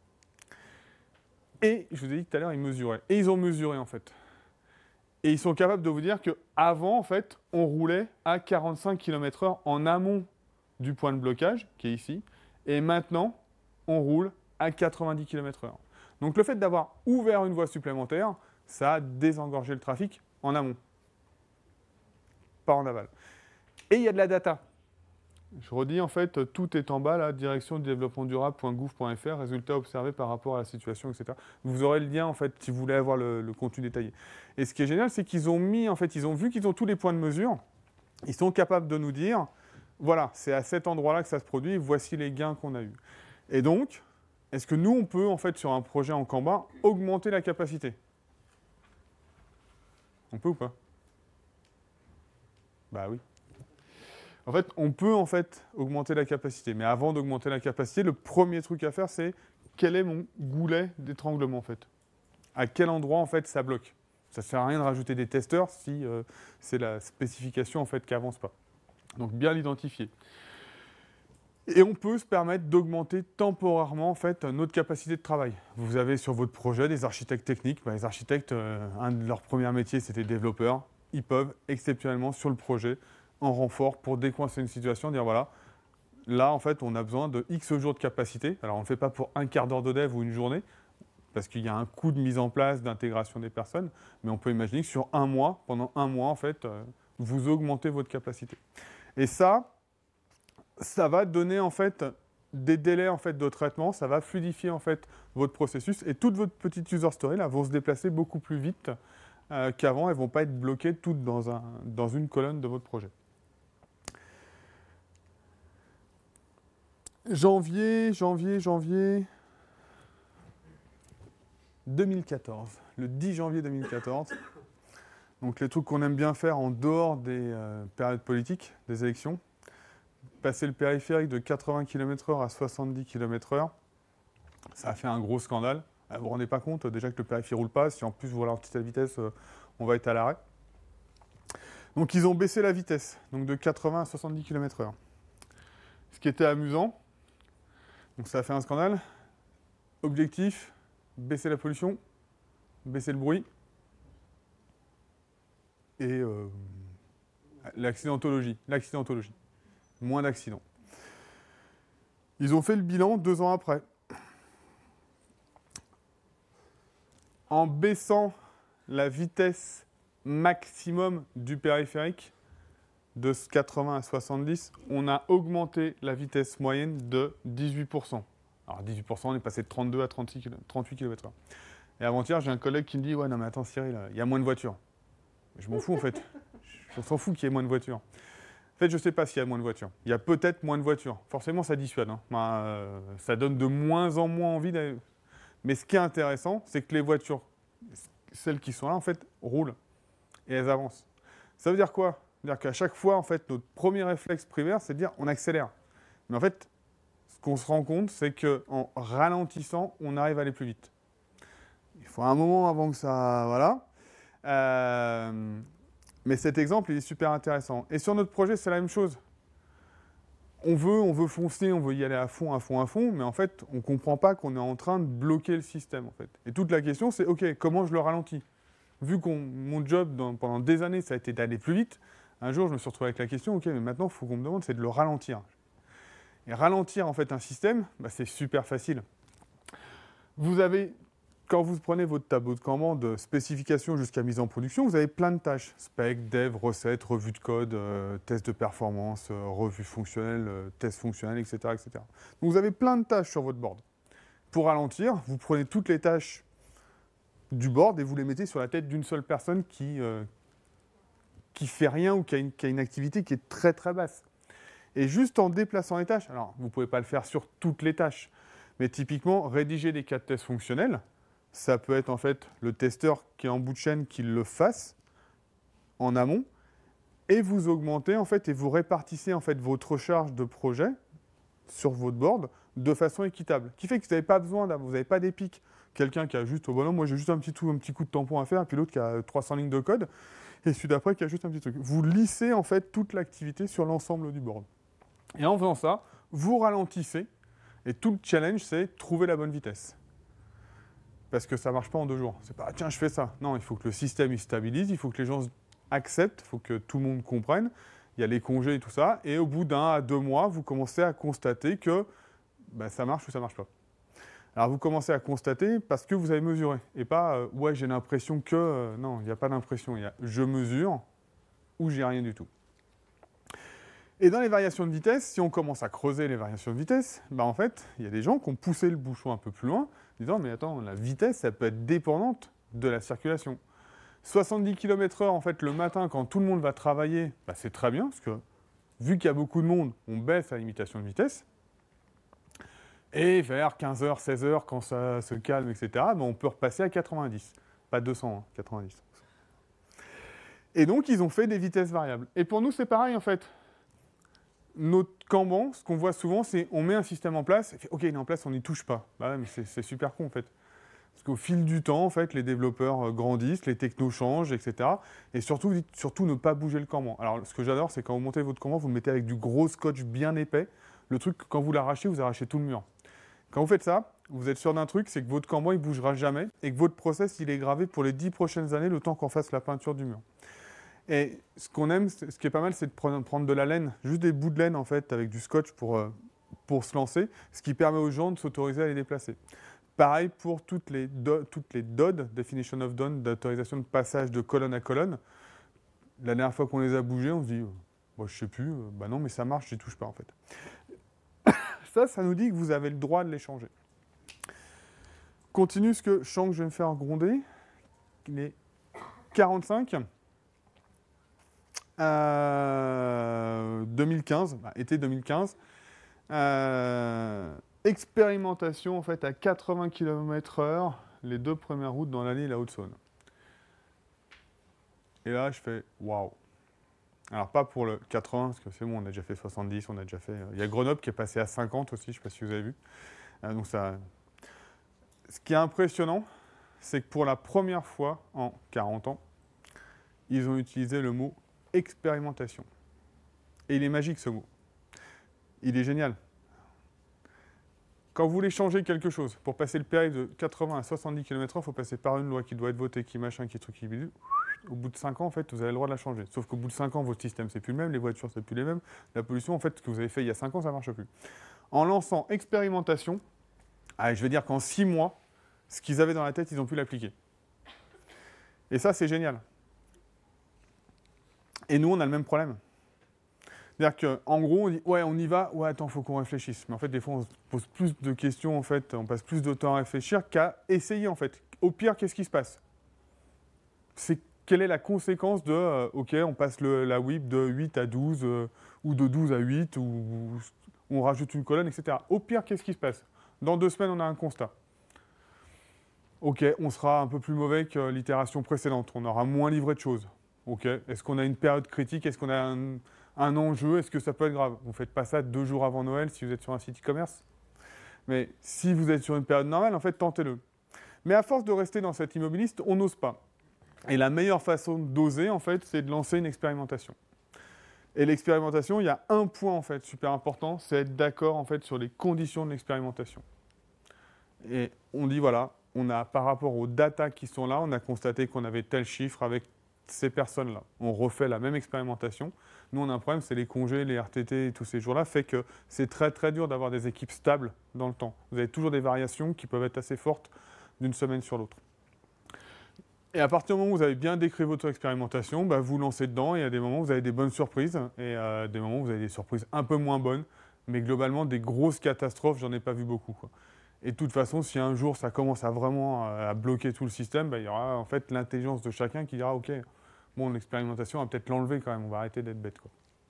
et je vous ai dit tout à l'heure, ils mesuraient. Et ils ont mesuré, en fait. Et ils sont capables de vous dire qu'avant, en fait, on roulait à quarante-cinq kilomètres heure en amont du point de blocage, qui est ici, et maintenant, on roule à quatre-vingt-dix kilomètres heure. Donc le fait d'avoir ouvert une voie supplémentaire, ça a désengorgé le trafic en amont, pas en aval. Et il y a de la data. Je redis, en fait, tout est en bas, là, direction du développement durable point gouv point f r, résultats observés par rapport à la situation, et cetera. Vous aurez le lien, en fait, si vous voulez avoir le, le contenu détaillé. Et ce qui est génial, c'est qu'ils ont mis, en fait, ils ont vu qu'ils ont tous les points de mesure, ils sont capables de nous dire, voilà, c'est à cet endroit-là que ça se produit, voici les gains qu'on a eus. Et donc, est-ce que nous, on peut, en fait, sur un projet en Kanban, augmenter la capacité? On peut ou pas? Bah oui. En fait, on peut, en fait, augmenter la capacité. Mais avant d'augmenter la capacité, le premier truc à faire, c'est quel est mon goulet d'étranglement, en fait? À quel endroit, en fait, ça bloque? Ça ne sert à rien de rajouter des testeurs si euh, c'est la spécification, en fait, qui n'avance pas. Donc, bien l'identifier. Et on peut se permettre d'augmenter temporairement en fait, notre capacité de travail. Vous avez sur votre projet des architectes techniques. Ben, les architectes, euh, un de leurs premiers métiers, c'était développeurs. Ils peuvent exceptionnellement sur le projet, en renfort, pour décoincer une situation, dire voilà, là en fait on a besoin de X jours de capacité. Alors on ne le fait pas pour un quart d'heure de dev ou une journée, parce qu'il y a un coût de mise en place, d'intégration des personnes, mais on peut imaginer que sur un mois, pendant un mois en fait, euh, vous augmentez votre capacité. Et ça, ça va donner en fait des délais en fait de traitement, ça va fluidifier en fait votre processus et toutes votre petite user story là vont se déplacer beaucoup plus vite euh, qu'avant, elles vont pas être bloquées toutes dans un dans une colonne de votre projet. Janvier, janvier, janvier deux mille quatorze. Le dix janvier deux mille quatorze. Donc les trucs qu'on aime bien faire en dehors des euh, périodes politiques, des élections. Passer le périphérique de quatre-vingts kilomètres heure à soixante-dix kilomètres heure, ça a fait un gros scandale. Vous ne vous rendez pas compte déjà que le périphérique ne roule pas, si en plus vous ralentissez la vitesse, euh, on va être à l'arrêt. Donc ils ont baissé la vitesse, donc de quatre-vingts à soixante-dix kilomètres heure. Ce qui était amusant, donc ça a fait un scandale. Objectif, baisser la pollution, baisser le bruit et euh, l'accidentologie, l'accidentologie. Moins d'accidents. Ils ont fait le bilan deux ans après. En baissant la vitesse maximum du périphérique de quatre-vingts à soixante-dix, on a augmenté la vitesse moyenne de dix-huit pour cent. Alors dix-huit pour cent, on est passé de trente-deux à trente-six, trente-huit kilomètres heure. Et avant-hier, j'ai un collègue qui me dit « Ouais, non mais attends Cyril, il y a moins de voitures. » Je m'en fous en fait. Je s'en fous qu'il y ait moins de voitures. En fait, je ne sais pas s'il y a moins de voitures. Il y a peut-être moins de voitures. Forcément, ça dissuade. Hein. Bah, euh, ça donne de moins en moins envie d'aller... Mais ce qui est intéressant, c'est que les voitures, celles qui sont là, en fait, roulent. Et elles avancent. Ça veut dire quoi? C'est-à-dire qu'à chaque fois, en fait, notre premier réflexe primaire, c'est de dire on accélère. Mais en fait, ce qu'on se rend compte, c'est qu'en ralentissant, on arrive à aller plus vite. Il faut un moment avant que ça... Voilà. Euh... Mais cet exemple, il est super intéressant. Et sur notre projet, c'est la même chose. On veut, on veut foncer, on veut y aller à fond, à fond, à fond, mais en fait, on ne comprend pas qu'on est en train de bloquer le système, en fait. Et toute la question, c'est, OK, comment je le ralentis? Vu que mon job, dans, pendant des années, ça a été d'aller plus vite, un jour, je me suis retrouvé avec la question, OK, mais maintenant, il faut qu'on me demande, c'est de le ralentir. Et ralentir, en fait, un système, bah, c'est super facile. Vous avez... Quand vous prenez votre tableau de commande de spécification jusqu'à mise en production, vous avez plein de tâches. Spec, dev, recettes, revue de code, euh, test de performance, euh, revue fonctionnelle, euh, test fonctionnel, et cetera, et cetera. Donc vous avez plein de tâches sur votre board. Pour ralentir, vous prenez toutes les tâches du board et vous les mettez sur la tête d'une seule personne qui euh, qui fait rien ou qui a, une, qui a une activité qui est très très basse. Et juste en déplaçant les tâches, alors vous ne pouvez pas le faire sur toutes les tâches, mais typiquement, rédiger des cas de tests fonctionnels, ça peut être en fait le testeur qui est en bout de chaîne qui le fasse en amont, et vous augmentez en fait et vous répartissez en fait votre charge de projet sur votre board de façon équitable, qui fait que vous n'avez pas besoin, vous n'avez pas des pics. Quelqu'un qui a juste, oh bon non, moi j'ai juste un petit, tout, un petit coup de tampon à faire, puis l'autre qui a trois cents lignes de code, et celui d'après qui a juste un petit truc. Vous lissez en fait toute l'activité sur l'ensemble du board. Et en faisant ça, vous ralentissez, et tout le challenge, c'est trouver la bonne vitesse. Parce que ça ne marche pas en deux jours. C'est pas, tiens, je fais ça. Non, il faut que le système il stabilise, il faut que les gens acceptent, il faut que tout le monde comprenne. Il y a les congés et tout ça. Et au bout d'un à deux mois, vous commencez à constater que ben, ça marche ou ça ne marche pas. Alors, vous commencez à constater parce que vous avez mesuré. Et pas, euh, ouais, j'ai l'impression que... Euh, non, il n'y a pas d'impression. Il y a je mesure ou j'ai rien du tout. Et dans les variations de vitesse, si on commence à creuser les variations de vitesse, ben en fait, il y a des gens qui ont poussé le bouchon un peu plus loin, disant, mais attends, la vitesse, ça peut être dépendante de la circulation. soixante-dix kilomètres heure, en fait, le matin, quand tout le monde va travailler, ben c'est très bien, parce que vu qu'il y a beaucoup de monde, on baisse la limitation de vitesse. Et vers quinze heures, seize heures, quand ça se calme, et cetera, ben on peut repasser à quatre-vingt-dix. Pas deux cents, hein, quatre-vingt-dix. Et donc, ils ont fait des vitesses variables. Et pour nous, c'est pareil, en fait. Notre Kanban, ce qu'on voit souvent, c'est on met un système en place, et fait, OK, il est en place, on n'y touche pas. Bah ouais, mais c'est, c'est super con, en fait. Parce qu'au fil du temps, en fait, les développeurs grandissent, les technos changent, et cetera. Et surtout, surtout ne pas bouger le Kanban. Alors, ce que j'adore, c'est quand vous montez votre Kanban, vous le mettez avec du gros scotch bien épais. Le truc, quand vous l'arrachez, vous arrachez tout le mur. Quand vous faites ça, vous êtes sûr d'un truc, c'est que votre Kanban, il ne bougera jamais, et que votre process, il est gravé pour les dix prochaines années, le temps qu'on fasse la peinture du mur. Et ce qu'on aime, ce qui est pas mal, c'est de prendre de la laine, juste des bouts de laine en fait, avec du scotch pour, euh, pour se lancer, ce qui permet aux gens de s'autoriser à les déplacer. Pareil pour toutes les, do, toutes les D O D, Definition of Done, d'autorisation de passage de colonne à colonne. La dernière fois qu'on les a bougés, on se dit, euh, bon, je sais plus, euh, bah non, mais ça marche, j'y touche pas en fait. Ça, ça nous dit que vous avez le droit de les changer. Continue ce que je sens que je vais me faire gronder. Il est quarante-cinq. Euh, deux mille quinze, bah, été deux mille quinze, Euh, expérimentation, en fait, à quatre-vingts kilomètres heure, les deux premières routes dans l'Allier et la Haute-Saône. Et là, je fais waouh. Alors, pas pour le quatre-vingts, parce que c'est bon, on a déjà fait soixante-dix, on a déjà fait. Il y a Grenoble qui est passé à cinquante aussi, je ne sais pas si vous avez vu. Euh, donc, ça. Ce qui est impressionnant, c'est que pour la première fois en quarante ans, ils ont utilisé le mot expérimentation. Et il est magique, ce mot. Il est génial. Quand vous voulez changer quelque chose, pour passer le périph' de quatre-vingts à soixante-dix kilomètres heure, il faut passer par une loi qui doit être votée, qui machin, qui truc, qui bidule. Au bout de cinq ans, en fait, vous avez le droit de la changer. Sauf qu'au bout de cinq ans, votre système, c'est plus le même, les voitures, c'est plus les mêmes. La pollution, en fait, ce que vous avez fait il y a cinq ans, ça ne marche plus. En lançant expérimentation, allez, je vais dire qu'en six mois, ce qu'ils avaient dans la tête, ils ont pu l'appliquer. Et ça, c'est génial. Et nous, on a le même problème. C'est-à-dire qu'en gros, on dit, ouais, on y va, ouais, attends, il faut qu'on réfléchisse. Mais en fait, des fois, on se pose plus de questions, en fait, on passe plus de temps à réfléchir qu'à essayer, en fait. Au pire, qu'est-ce qui se passe? C'est quelle est la conséquence de, euh, ok, on passe le, la W I P de huit à douze, euh, ou de douze à huit, ou, ou on rajoute une colonne, et cetera. Au pire, qu'est-ce qui se passe? Dans deux semaines, on a un constat. Ok, on sera un peu plus mauvais que l'itération précédente, on aura moins livré de choses. Ok, est-ce qu'on a une période critique? Est-ce qu'on a un, un enjeu? Est-ce que ça peut être grave? Vous ne faites pas ça deux jours avant Noël si vous êtes sur un site e-commerce. Mais si vous êtes sur une période normale, en fait, tentez-le. Mais à force de rester dans cet immobiliste, on n'ose pas. Et la meilleure façon d'oser, en fait, c'est de lancer une expérimentation. Et l'expérimentation, il y a un point, en fait, super important, c'est être d'accord, en fait, sur les conditions de l'expérimentation. Et on dit, voilà, on a, par rapport aux data qui sont là, on a constaté qu'on avait tel chiffre avec ces personnes-là. On refait la même expérimentation. Nous, on a un problème, c'est les congés, les R T T et tous ces jours-là, fait que c'est très très dur d'avoir des équipes stables dans le temps. Vous avez toujours des variations qui peuvent être assez fortes d'une semaine sur l'autre. Et à partir du moment où vous avez bien décrit votre expérimentation, bah, vous lancez dedans et à des moments où vous avez des bonnes surprises et à euh, des moments où vous avez des surprises un peu moins bonnes. Mais globalement, des grosses catastrophes, j'en ai pas vu beaucoup, quoi. Et de toute façon, si un jour ça commence à vraiment à bloquer tout le système, bah, il y aura en fait l'intelligence de chacun qui dira « Ok, bon, l'expérimentation, on va peut-être l'enlever quand même, on va arrêter d'être bête. » quoi.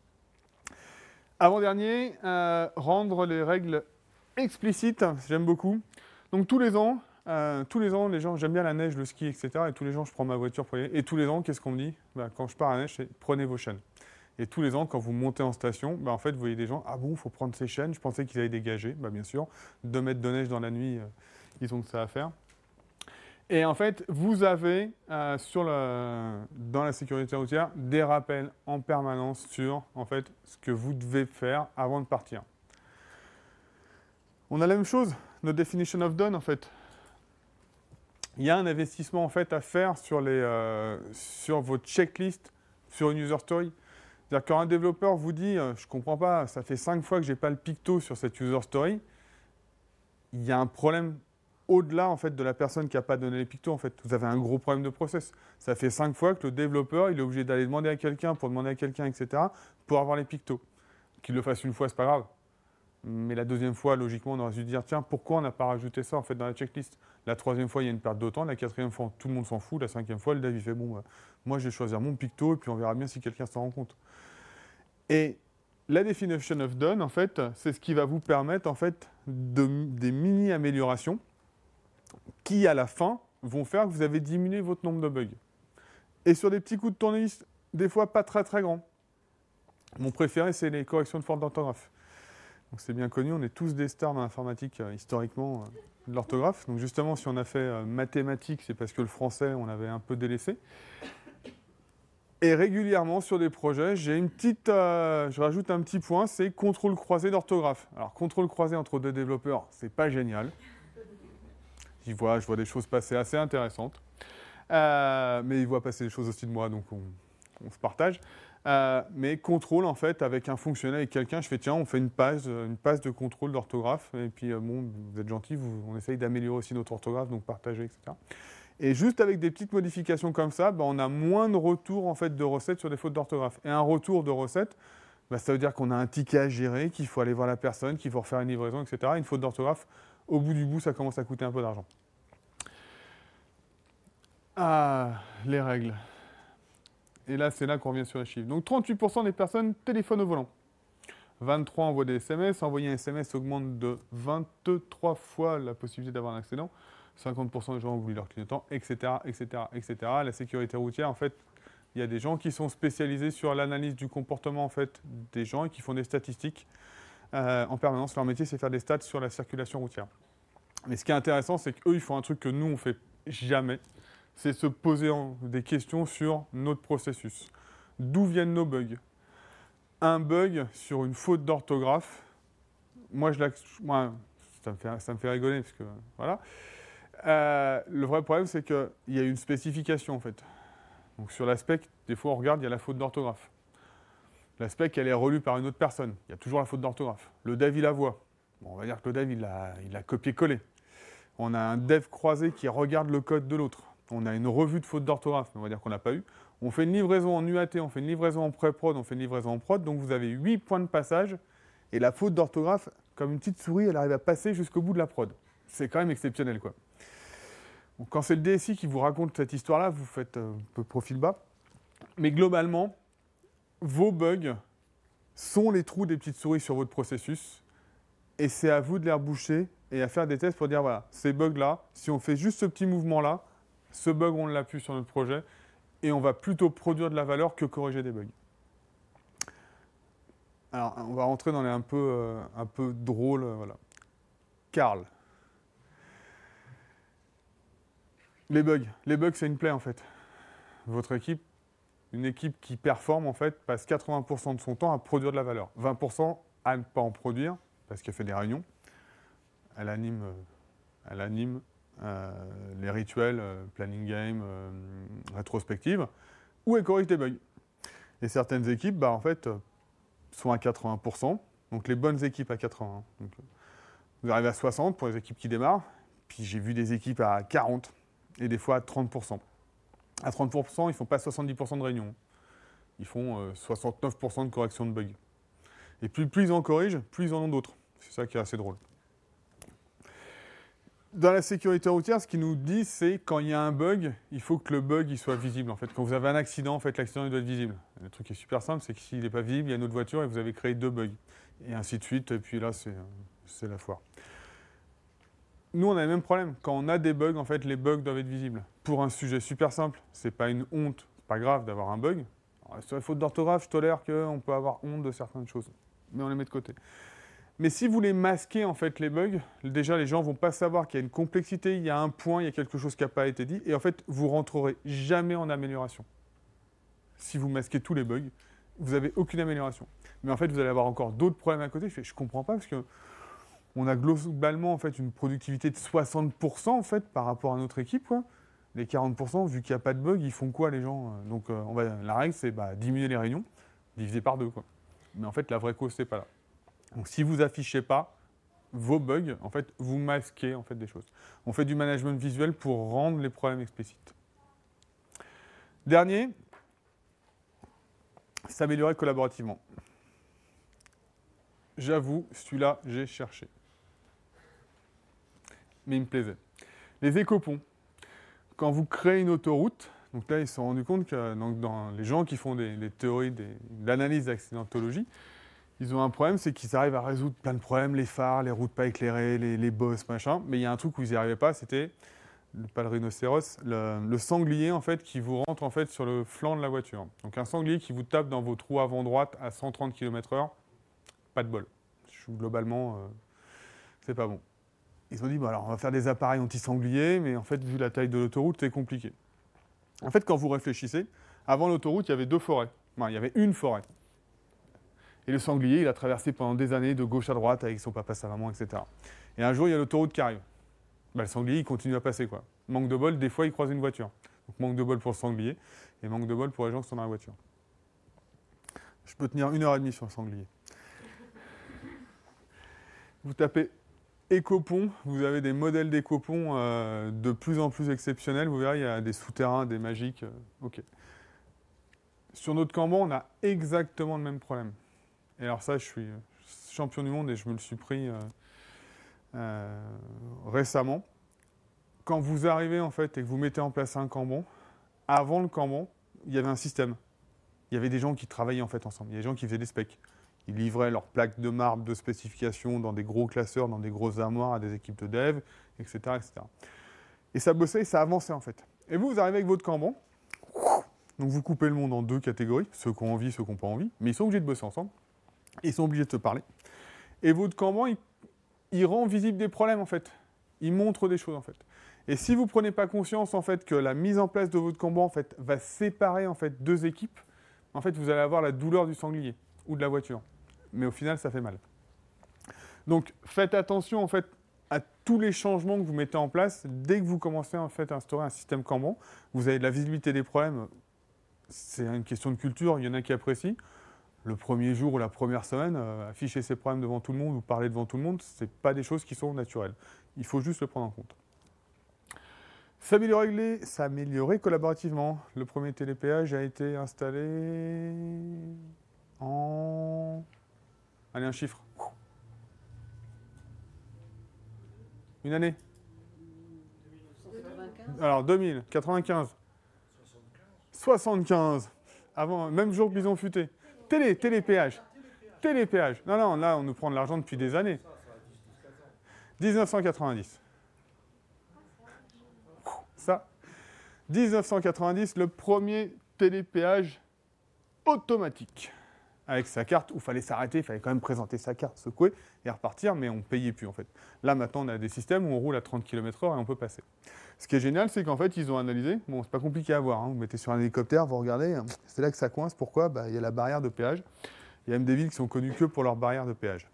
Avant-dernier, euh, rendre les règles explicites, j'aime beaucoup. Donc tous les ans, euh, tous les ans, les gens, j'aime bien la neige, le ski, et cetera. Et tous les ans, je prends ma voiture pour y aller. Et tous les ans, qu'est-ce qu'on me dit? Bah, quand je pars à la neige, c'est « Prenez vos chaînes ». Et tous les ans, quand vous montez en station, bah, en fait, vous voyez des gens, ah bon, il faut prendre ces chaînes, je pensais qu'ils avaient dégagé, bah, bien sûr, deux mètres de neige dans la nuit, euh, ils ont que ça à faire. Et en fait, vous avez, euh, sur le, dans la sécurité routière, des rappels en permanence sur, en fait, ce que vous devez faire avant de partir. On a la même chose, notre definition of done, en fait. Il y a un investissement, en fait, à faire sur, les, euh, sur votre checklist, sur une user story. C'est-à-dire quand un développeur vous dit euh, « je ne comprends pas, ça fait cinq fois que je n'ai pas le picto sur cette user story », il y a un problème au-delà en fait, de la personne qui n'a pas donné les pictos. En fait. Vous avez un gros problème de process. Ça fait cinq fois que le développeur il est obligé d'aller demander à quelqu'un pour demander à quelqu'un, et cetera, pour avoir les pictos. Qu'il le fasse une fois, ce n'est pas grave. Mais la deuxième fois, logiquement, on aurait dû dire « tiens, pourquoi on n'a pas rajouté ça en fait, dans la checklist ?» La troisième fois, il y a une perte de temps. La quatrième fois, tout le monde s'en fout. La cinquième fois, le dev il fait « bon, bah, moi je vais choisir mon picto et puis on verra bien si quelqu'un s'en rend compte. » Et la definition of done, en fait, c'est ce qui va vous permettre, en fait, de, des mini-améliorations qui, à la fin, vont faire que vous avez diminué votre nombre de bugs. Et sur des petits coups de tournevis, des fois pas très très grands. Mon préféré, c'est les corrections de fautes d'orthographe. Donc c'est bien connu, on est tous des stars dans l'informatique, euh, historiquement, euh, de l'orthographe. Donc justement, si on a fait euh, mathématiques, c'est parce que le français, on avait un peu délaissé. Et régulièrement, sur des projets, j'ai une petite, euh, je rajoute un petit point, c'est contrôle croisé d'orthographe. Alors, contrôle croisé entre deux développeurs, c'est pas génial. J'y vois, je vois des choses passer assez intéressantes. Euh, mais ils voient passer des choses aussi de moi, donc on, on se partage. Euh, mais contrôle, en fait, avec un fonctionnaire, avec quelqu'un, je fais, tiens, on fait une page, une page de contrôle d'orthographe. Et puis, euh, bon, vous êtes gentils, vous, on essaye d'améliorer aussi notre orthographe, donc partagez, et cetera. Et juste avec des petites modifications comme ça, bah, on a moins de retours en fait, de recettes sur des fautes d'orthographe. Et un retour de recette, bah, ça veut dire qu'on a un ticket à gérer, qu'il faut aller voir la personne, qu'il faut refaire une livraison, et cetera. Une faute d'orthographe, au bout du bout, ça commence à coûter un peu d'argent. Ah, les règles. Et là, c'est là qu'on revient sur les chiffres. Donc trente-huit pour cent des personnes téléphonent au volant. vingt-trois envoient des S M S. Envoyer un S M S augmente de vingt-trois fois la possibilité d'avoir un accident. cinquante pour cent des gens oublient leur clignotant, et cetera, et cetera, et cetera. La sécurité routière, en fait, il y a des gens qui sont spécialisés sur l'analyse du comportement en fait, des gens et qui font des statistiques euh, en permanence. Leur métier, c'est faire des stats sur la circulation routière. Mais ce qui est intéressant, c'est qu'eux, ils font un truc que nous, on ne fait jamais. C'est se poser en, des questions sur notre processus. D'où viennent nos bugs? Un bug sur une faute d'orthographe, moi, je la, moi ça, me fait, ça me fait rigoler, parce que, voilà. Euh, le vrai problème, c'est qu'il y a une spécification, en fait. Donc, sur l'aspect, des fois, on regarde, il y a la faute d'orthographe. L'aspect, elle est relue par une autre personne. Il y a toujours la faute d'orthographe. Le dev, il la voit. Bon, on va dire que le dev, il l'a il a copié-collé. On a un dev croisé qui regarde le code de l'autre. On a une revue de faute d'orthographe, mais on va dire qu'on n'a pas eu. On fait une livraison en U A T, on fait une livraison en pré-prod, on fait une livraison en prod. Donc, vous avez huit points de passage. Et la faute d'orthographe, comme une petite souris, elle arrive à passer jusqu'au bout de la prod. C'est quand même exceptionnel, quoi. Donc, quand c'est le D S I qui vous raconte cette histoire-là, vous faites un peu profil bas. Mais globalement, vos bugs sont les trous des petites souris sur votre processus. Et c'est à vous de les reboucher et à faire des tests pour dire, voilà, ces bugs-là, si on fait juste ce petit mouvement-là, ce bug, on l'a plus sur notre projet. Et on va plutôt produire de la valeur que corriger des bugs. Alors, on va rentrer dans les un peu, euh, un peu drôles. Euh, voilà. Karl. Les bugs. Les bugs, c'est une plaie, en fait. Votre équipe, une équipe qui performe, en fait, passe quatre-vingts pour cent de son temps à produire de la valeur. vingt pour cent à ne pas en produire, parce qu'elle fait des réunions. Elle anime, euh, elle anime euh, les rituels, euh, planning game, euh, rétrospective, ou elle corrige des bugs. Et certaines équipes, bah, en fait, euh, sont à quatre-vingts pour cent. Donc, les bonnes équipes à quatre-vingts pour cent. Donc, vous arrivez à soixante pour les équipes qui démarrent. Puis, j'ai vu des équipes à quarante et des fois à trente pour cent. À trente pour cent, ils ne font pas soixante-dix pour cent de réunions. Ils font euh, soixante-neuf pour cent de correction de bugs. Et plus, plus ils en corrigent, plus ils en ont d'autres. C'est ça qui est assez drôle. Dans la sécurité routière, ce qu'ils nous disent, c'est quand il y a un bug, il faut que le bug il soit visible. En fait, quand vous avez un accident, en fait, l'accident il doit être visible. Le truc est super simple, c'est que s'il n'est pas visible, il y a une autre voiture et vous avez créé deux bugs. Et ainsi de suite, et puis là, c'est, c'est la foire. Nous, on a le même problème. Quand on a des bugs, en fait, les bugs doivent être visibles. Pour un sujet super simple, c'est pas une honte, c'est pas grave d'avoir un bug. Alors, sur la faute d'orthographe, je tolère qu'on peut avoir honte de certaines choses. Mais on les met de côté. Mais si vous voulez masquer en fait les bugs, déjà les gens ne vont pas savoir qu'il y a une complexité, il y a un point, il y a quelque chose qui n'a pas été dit, et en fait vous rentrerez jamais en amélioration. Si vous masquez tous les bugs, vous n'avez aucune amélioration. Mais en fait vous allez avoir encore d'autres problèmes à côté. Je ne comprends pas parce que on a globalement en fait une productivité de soixante pour cent en fait par rapport à notre équipe, quoi. Les quarante pour cent, vu qu'il n'y a pas de bugs, ils font quoi les gens? Donc euh, on va, la règle c'est bah, diminuer les réunions, diviser par deux, quoi. Mais en fait la vraie cause c'est pas là. Donc, si vous n'affichez pas vos bugs, en fait, vous masquez en fait, des choses. On fait du management visuel pour rendre les problèmes explicites. Dernier, s'améliorer collaborativement. J'avoue, celui-là, j'ai cherché. Mais il me plaisait. Les écoponts. Quand vous créez une autoroute, donc là, ils se sont rendus compte que donc, dans les gens qui font des, des théories, des, l'analyse d'accidentologie, ils ont un problème, c'est qu'ils arrivent à résoudre plein de problèmes, les phares, les routes pas éclairées, les, les bosses, machin. Mais il y a un truc où ils n'y arrivaient pas, c'était, pas le rhinocéros, le, le sanglier en fait, qui vous rentre en fait, sur le flanc de la voiture. Donc un sanglier qui vous tape dans vos trous avant droite à cent trente kilomètres heure, pas de bol. Globalement, euh, c'est pas bon. Ils ont dit, bon, alors on va faire des appareils anti-sangliers, mais en fait, vu la taille de l'autoroute, c'est compliqué. En fait, quand vous réfléchissez, avant l'autoroute, il y avait deux forêts. Enfin, il y avait une forêt. Et le sanglier, il a traversé pendant des années de gauche à droite avec son papa, sa maman, et cetera. Et un jour, il y a l'autoroute qui arrive. Bah, le sanglier, il continue à passer, quoi. Manque de bol, des fois, il croise une voiture. Donc, manque de bol pour le sanglier et manque de bol pour les gens qui sont dans la voiture. Je peux tenir une heure et demie sur le sanglier. Vous tapez écopont, vous avez des modèles d'écopont euh, de plus en plus exceptionnels. Vous verrez, il y a des souterrains, des magiques. Euh, ok. Sur notre Kanban, on a exactement le même problème. Et alors ça, je suis champion du monde et je me le suis pris euh, euh, récemment. Quand vous arrivez en fait et que vous mettez en place un Kanban, avant le Kanban, il y avait un système. Il y avait des gens qui travaillaient en fait ensemble. Il y a des gens qui faisaient des specs. Ils livraient leurs plaques de marbre de spécification dans des gros classeurs, dans des grosses armoires à des équipes de dev, et cetera, et cetera. Et ça bossait et ça avançait en fait. Et vous, vous arrivez avec votre Kanban. Donc vous coupez le monde en deux catégories, ceux qui ont envie, ceux qui n'ont pas envie, mais ils sont obligés de bosser ensemble. Ils sont obligés de se parler. Et votre Kanban, il, il rend visible des problèmes en fait. Il montre des choses en fait. Et si vous ne prenez pas conscience en fait que la mise en place de votre Kanban en fait va séparer en fait deux équipes, en fait vous allez avoir la douleur du sanglier ou de la voiture. Mais au final, ça fait mal. Donc faites attention en fait à tous les changements que vous mettez en place dès que vous commencez en fait à instaurer un système Kanban. Vous avez de la visibilité des problèmes. C'est une question de culture. Il y en a qui apprécient. Le premier jour ou la première semaine, euh, afficher ses problèmes devant tout le monde ou parler devant tout le monde, ce n'est pas des choses qui sont naturelles. Il faut juste le prendre en compte. S'améliorer, s'améliorer collaborativement. Le premier télépéage a été installé en... Allez, un chiffre. Une année. Alors, deux mille, quatre-vingt-quinze. soixante-quinze. Avant, même jour que Bison Futé. Télé, télépéage. Télépéage. Non, non, là, on nous prend de l'argent depuis des années. dix-neuf cent quatre-vingt-dix. Ça. dix-neuf cent quatre-vingt-dix, le premier télépéage automatique. Avec sa carte, où il fallait s'arrêter, il fallait quand même présenter sa carte, secouer et repartir, mais on ne payait plus en fait. Là maintenant, on a des systèmes où on roule à trente kilomètres heure et on peut passer. Ce qui est génial, c'est qu'en fait, ils ont analysé, bon, c'est pas compliqué à voir, hein, vous mettez sur un hélicoptère, vous regardez, c'est là que ça coince, pourquoi ? Bah, il y a la barrière de péage. Il y a même des villes qui sont connues que pour leur barrière de péage.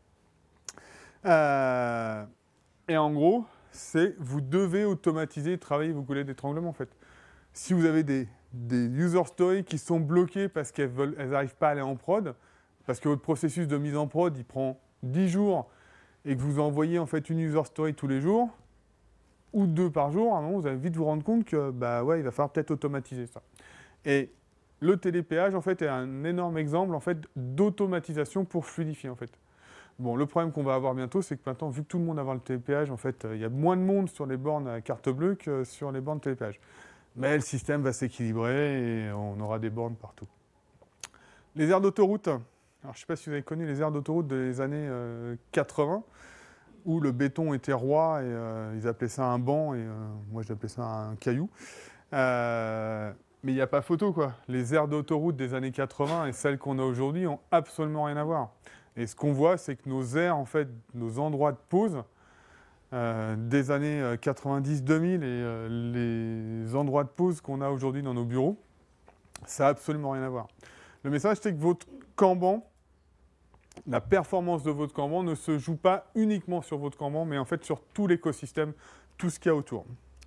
Euh, et en gros, c'est vous devez automatiser et travailler vos goulets d'étranglement en fait. Si vous avez des, des user stories qui sont bloquées parce qu'elles n'arrivent pas à aller en prod, parce que votre processus de mise en prod, il prend dix jours et que vous envoyez en fait une user story tous les jours, ou deux par jour, à un moment, vous allez vite vous rendre compte que bah ouais, il va falloir peut-être automatiser ça. Et le télépéage, en fait, est un énorme exemple en fait, d'automatisation pour fluidifier en fait. Bon, le problème qu'on va avoir bientôt, c'est que maintenant, vu que tout le monde va avoir le télépéage, en fait, il y a moins de monde sur les bornes à carte bleue que sur les bornes télépéage. Mais le système va s'équilibrer et on aura des bornes partout. Les aires d'autoroute. Alors, je ne sais pas si vous avez connu les aires d'autoroute des années euh, quatre-vingts, où le béton était roi et euh, ils appelaient ça un banc et euh, moi j'appelais ça un caillou. Euh, mais il n'y a pas photo, quoi. Les aires d'autoroute des années quatre-vingts et celles qu'on a aujourd'hui ont absolument rien à voir. Et ce qu'on voit, c'est que nos aires, en fait, nos endroits de pause, euh, des années quatre-vingt-dix deux mille et euh, les endroits de pause qu'on a aujourd'hui dans nos bureaux, ça n'a absolument rien à voir. Le message, c'est que votre Kanban, la performance de votre Kanban ne se joue pas uniquement sur votre Kanban, mais en fait sur tout l'écosystème, tout ce qu'il y a autour.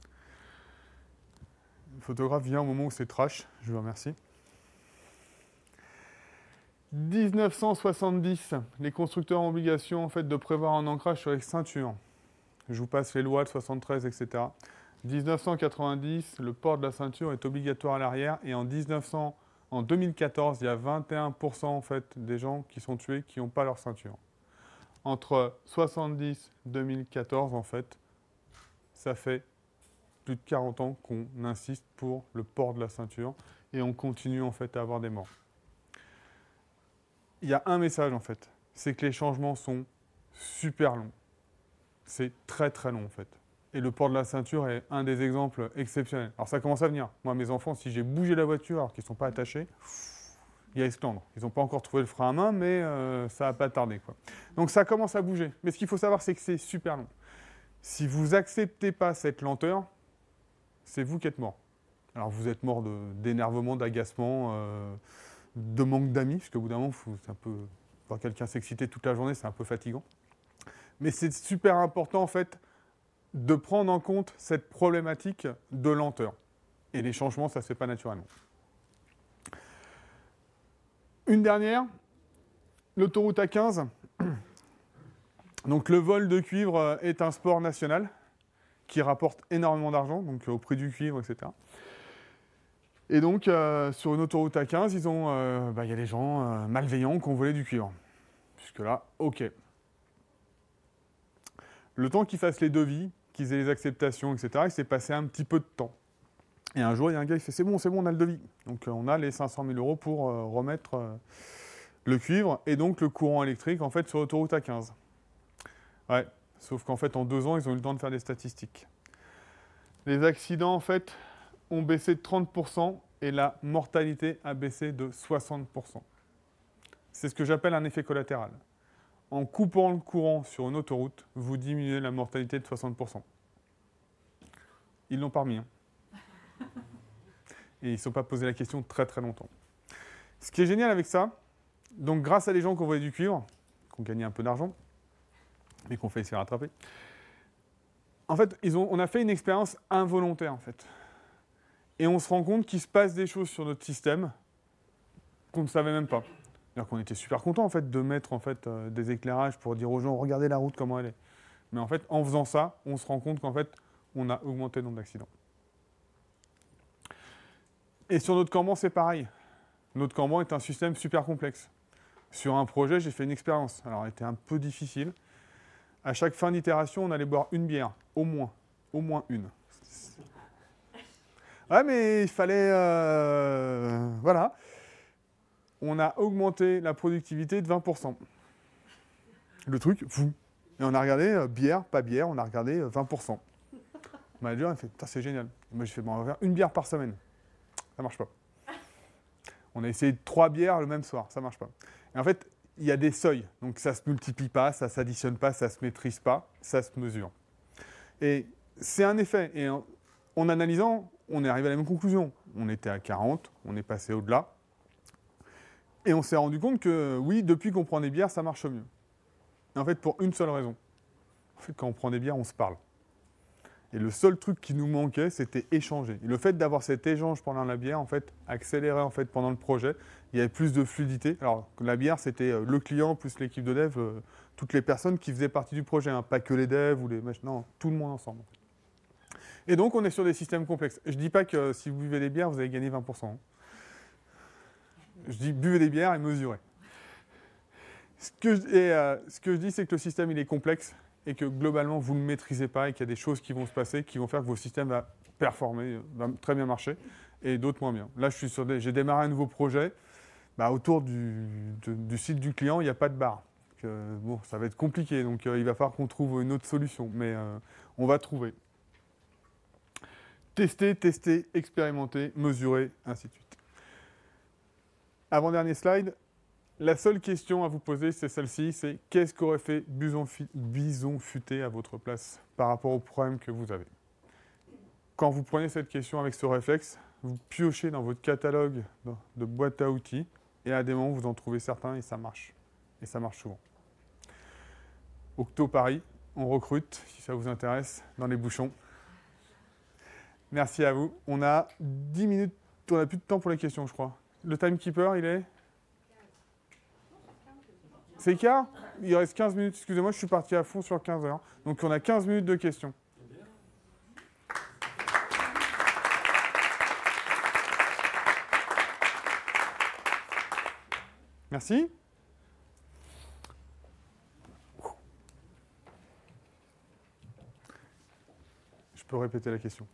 Le photographe vient au moment où c'est trash, je vous remercie. dix-neuf cent soixante-dix, les constructeurs ont obligation en fait, de prévoir un ancrage sur les ceintures. Je vous passe les lois de soixante-treize, et cetera. dix-neuf cent quatre-vingt-dix, le port de la ceinture est obligatoire à l'arrière et en, mille neuf cents, en deux mille quatorze, il y a vingt et un pour cent en fait, des gens qui sont tués qui n'ont pas leur ceinture. Entre soixante-dix et deux mille quatorze, en fait, ça fait plus de quarante ans qu'on insiste pour le port de la ceinture et on continue en fait à avoir des morts. Il y a un message en fait, c'est que les changements sont super longs. C'est très très long en fait. Et le port de la ceinture est un des exemples exceptionnels. Alors ça commence à venir. Moi, mes enfants, si j'ai bougé la voiture alors qu'ils ne sont pas attachés, il y a esclandre. Ils n'ont pas encore trouvé le frein à main, mais euh, ça va pas tarder, quoi. Donc ça commence à bouger. Mais ce qu'il faut savoir, c'est que c'est super long. Si vous n'acceptez pas cette lenteur, c'est vous qui êtes mort. Alors vous êtes mort de, d'énervement, d'agacement, euh, de manque d'amis, parce qu'au bout d'un moment, faut, c'est un peu, voir quelqu'un s'exciter toute la journée, c'est un peu fatigant. Mais c'est super important, en fait, de prendre en compte cette problématique de lenteur. Et les changements, ça ne se fait pas naturellement. Une dernière, l'autoroute A quinze. Donc le vol de cuivre est un sport national qui rapporte énormément d'argent, donc au prix du cuivre, et cetera. Et donc, euh, sur une autoroute A quinze, ils ont, euh, bah, y a des gens euh, malveillants qui ont volé du cuivre. Jusque-là, ok. Le temps qu'ils fassent les devis, qu'ils aient les acceptations, et cetera, il s'est passé un petit peu de temps. Et un jour, il y a un gars qui fait « c'est bon, c'est bon, on a le devis ». Donc, euh, on a les cinq cent mille euros pour euh, remettre, euh, le cuivre et donc le courant électrique en fait sur l'autoroute A quinze. Ouais, sauf qu'en fait en deux ans ils ont eu le temps de faire des statistiques. Les accidents en fait ont baissé de trente pour cent et la mortalité a baissé de soixante pour cent. C'est ce que j'appelle un effet collatéral. En coupant le courant sur une autoroute, vous diminuez la mortalité de soixante pour cent. Ils l'ont pas remis. Hein. Et ils ne se sont pas posé la question très très longtemps. Ce qui est génial avec ça, donc grâce à des gens qui ont volé du cuivre, qui ont gagné un peu d'argent, mais qui ont failli se faire rattraper, en fait, ils ont, on a fait une expérience involontaire en fait. Et on se rend compte qu'il se passe des choses sur notre système qu'on ne savait même pas. C'est-à-dire qu'on était super content en fait de mettre en fait euh, des éclairages pour dire aux gens regardez la route comment elle est. Mais en fait, en faisant ça, on se rend compte qu'en fait, on a augmenté le nombre d'accidents. Et sur notre Kanban, c'est pareil. Notre Kanban est un système super complexe. Sur un projet, j'ai fait une expérience. Alors, elle était un peu difficile. À chaque fin d'itération, on allait boire une bière, au moins, au moins une. Ouais, mais il fallait, euh, voilà. On a augmenté la productivité de vingt pour cent. Le truc, fou. Et on a regardé euh, bière, pas bière, on a regardé euh, vingt pour cent. Le manager a fait, putain, c'est génial. Et moi, j'ai fait, bon, on va faire une bière par semaine. Ça marche pas. On a essayé trois bières le même soir, ça marche pas. Et en fait, il y a des seuils. Donc, ça se multiplie pas, ça s'additionne pas, ça se maîtrise pas, ça se mesure. Et c'est un effet. Et en, en analysant, on est arrivé à la même conclusion. On était à quarante, on est passé au-delà. Et on s'est rendu compte que, oui, depuis qu'on prend des bières, ça marche mieux. Et en fait, pour une seule raison. En fait, quand on prend des bières, on se parle. Et le seul truc qui nous manquait, c'était échanger. Et le fait d'avoir cet échange pendant la bière, en fait, accélérait en fait, pendant le projet. Il y avait plus de fluidité. Alors, la bière, c'était le client plus l'équipe de dev, euh, toutes les personnes qui faisaient partie du projet. Hein, pas que les devs ou les machins, non, tout le monde ensemble. Et donc, on est sur des systèmes complexes. Je ne dis pas que euh, si vous buvez des bières, vous allez gagner vingt pour cent. Hein. Je dis buvez des bières et mesurez. Ce que je, et, euh, ce que je dis, c'est que le système, il est complexe et que globalement, vous ne le maîtrisez pas et qu'il y a des choses qui vont se passer qui vont faire que vos systèmes vont performer, va très bien marcher et d'autres moins bien. Là, je suis sur des, j'ai démarré un nouveau projet. Bah, autour du, de, du site du client, il n'y a pas de bar. Donc, euh, bon, ça va être compliqué. Donc, euh, il va falloir qu'on trouve une autre solution. Mais euh, on va trouver. Tester, tester, expérimenter, mesurer, ainsi de suite. Avant-dernier slide. La seule question à vous poser, c'est celle-ci, c'est qu'est-ce qu'aurait fait Bison, Bison Futé à votre place par rapport au problème que vous avez. Quand vous prenez cette question avec ce réflexe, vous piochez dans votre catalogue de boîtes à outils et à des moments, vous en trouvez certains et ça marche. Et ça marche souvent. Octo Paris, on recrute, si ça vous intéresse, dans les bouchons. Merci à vous. On a dix minutes, on n'a plus de temps pour les questions, je crois. Le timekeeper, il est C'est quart ? Il reste quinze minutes. Excusez-moi, je suis parti à fond sur quinze heures. Donc, on a quinze minutes de questions. Merci. Je peux répéter la question.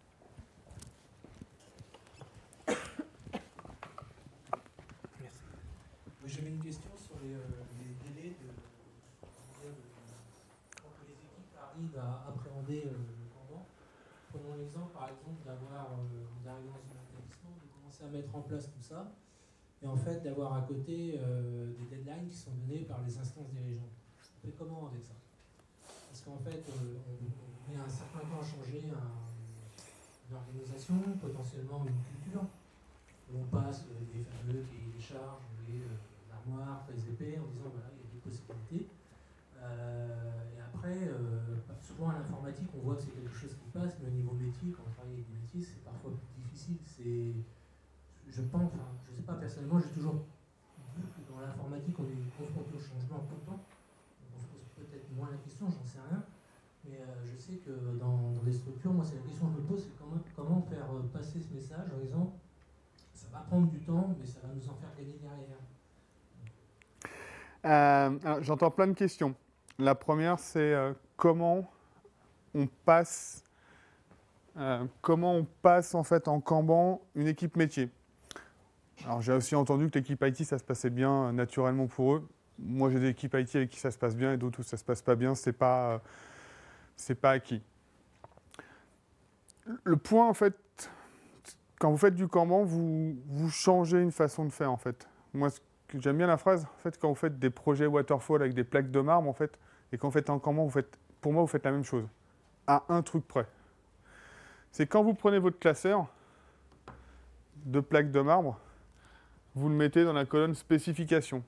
J'avais une question sur les, euh, les délais de, de, de, quand les équipes arrivent à appréhender euh, le Kanban. Prenons l'exemple par exemple d'avoir, euh, d'arriver dans un établissement, de commencer à mettre en place tout ça, et en fait d'avoir à côté euh, des deadlines qui sont données par les instances dirigeantes. On fait comment avec ça? Parce qu'en fait, euh, on, on met un certain temps à changer un, une organisation, potentiellement une culture, où on passe euh, des fameux cahiers des charges, des euh, armoires très épais, en disant voilà, il y a des possibilités. Euh, et après, euh, souvent à l'informatique, on voit que c'est quelque chose qui passe, mais au niveau métier, quand on travaille avec des métiers, c'est parfois plus difficile. C'est, je pense, enfin, je ne sais pas, personnellement, j'ai toujours vu que dans l'informatique, on est confronté au changement tout le temps. Donc on se pose peut-être moins la question, j'en sais rien. Mais euh, je sais que dans, dans des structures, moi, c'est la question que je me pose, c'est comment, comment faire passer ce message en disant ça va prendre du temps, mais ça va nous en faire gagner derrière. Euh, j'entends plein de questions. La première, c'est euh, comment on passe, euh, comment on passe en fait en Kanban une équipe métier. Alors j'ai aussi entendu que l'équipe I T, ça se passait bien euh, naturellement pour eux. Moi, j'ai des équipes I T avec qui ça se passe bien et d'autres où ça se passe pas bien. C'est pas, euh, c'est pas acquis. Le point, en fait, quand vous faites du Kanban, vous, vous changez une façon de faire, en fait. Moi, ce que j'aime bien la phrase, en fait, quand vous faites des projets waterfall avec des plaques de marbre, en fait, et quand vous faites un Kanban, vous faites, pour moi, vous faites la même chose, à un truc près. C'est quand vous prenez votre classeur de plaques de marbre, vous le mettez dans la colonne spécification.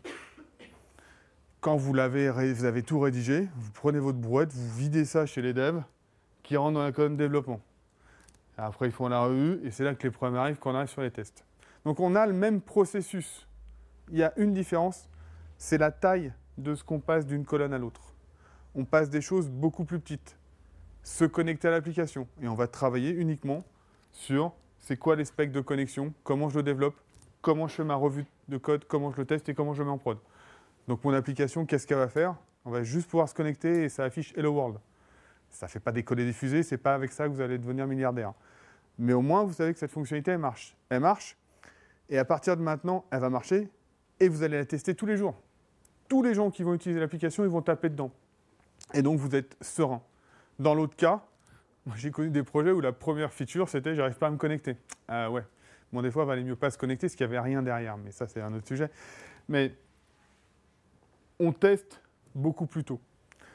Quand vous, l'avez, vous avez tout rédigé, vous prenez votre brouette, vous videz ça chez les devs qui rentrent dans la colonne développement. Après, ils font la revue et c'est là que les problèmes arrivent quand on arrive sur les tests. Donc, on a le même processus. Il y a une différence, c'est la taille de ce qu'on passe d'une colonne à l'autre. On passe des choses beaucoup plus petites. Se connecter à l'application. Et on va travailler uniquement sur c'est quoi les specs de connexion, comment je le développe, comment je fais ma revue de code, comment je le teste et comment je le mets en prod. Donc, mon application, qu'est-ce qu'elle va faire? On va juste pouvoir se connecter et ça affiche Hello World. Ça ne fait pas décoller des fusées, ce n'est pas avec ça que vous allez devenir milliardaire. Mais au moins, vous savez que cette fonctionnalité, elle marche. Elle marche, et à partir de maintenant, elle va marcher, et vous allez la tester tous les jours. Tous les gens qui vont utiliser l'application, ils vont taper dedans. Et donc, vous êtes serein. Dans l'autre cas, moi, j'ai connu des projets où la première feature, c'était « j'arrive pas à me connecter ». Euh, ouais, bon, des fois, il valait mieux pas se connecter, parce qu'il n'y avait rien derrière, mais ça, c'est un autre sujet. Mais on teste beaucoup plus tôt.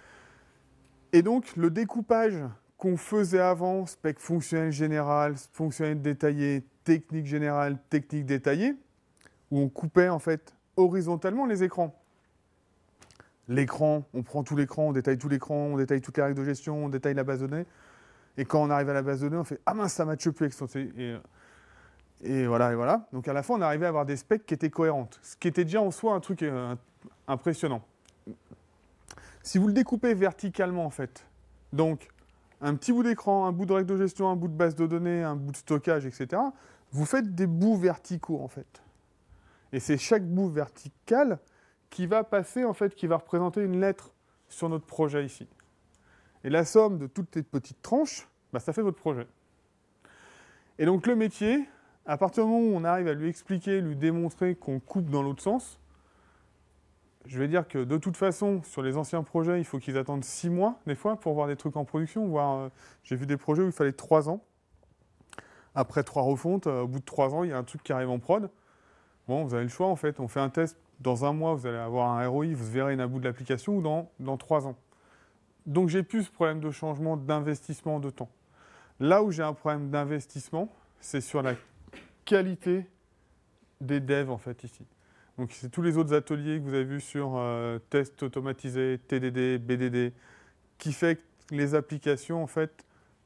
Et donc, le découpage qu'on faisait avant, spec fonctionnel général, fonctionnel détaillé, technique générale, technique détaillée, où on coupait en fait horizontalement les écrans. L'écran, on prend tout l'écran, on détaille tout l'écran, on détaille toutes les règles de gestion, on détaille la base de données. Et quand on arrive à la base de données, on fait « Ah mince, ça ne matche plus avec son... » et, et voilà, et voilà. Donc à la fin, on arrivait à avoir des specs qui étaient cohérentes, ce qui était déjà en soi un truc euh, impressionnant. Si vous le découpez verticalement, en fait, donc un petit bout d'écran, un bout de règle de gestion, un bout de base de données, un bout de stockage, et cetera, vous faites des bouts verticaux, en fait. Et c'est chaque bout vertical qui va passer, en fait, qui va représenter une lettre sur notre projet ici. Et la somme de toutes ces petites tranches, bah, ça fait votre projet. Et donc le métier, à partir du moment où on arrive à lui expliquer, lui démontrer qu'on coupe dans l'autre sens, je vais dire que de toute façon, sur les anciens projets, il faut qu'ils attendent six mois, des fois, pour voir des trucs en production. Voire, euh, j'ai vu des projets où il fallait trois ans. Après trois refontes, euh, au bout de trois ans, il y a un truc qui arrive en prod. Bon, vous avez le choix, en fait. On fait un test. Dans un mois, vous allez avoir un R O I, vous verrez un bout de l'application, ou dans, dans trois ans. Donc, j'ai plus ce problème de changement d'investissement de temps. Là où j'ai un problème d'investissement, c'est sur la qualité des devs, en fait, ici. Donc, c'est tous les autres ateliers que vous avez vus sur euh, test automatisé, T D D, B D D, qui fait que les applications, en fait,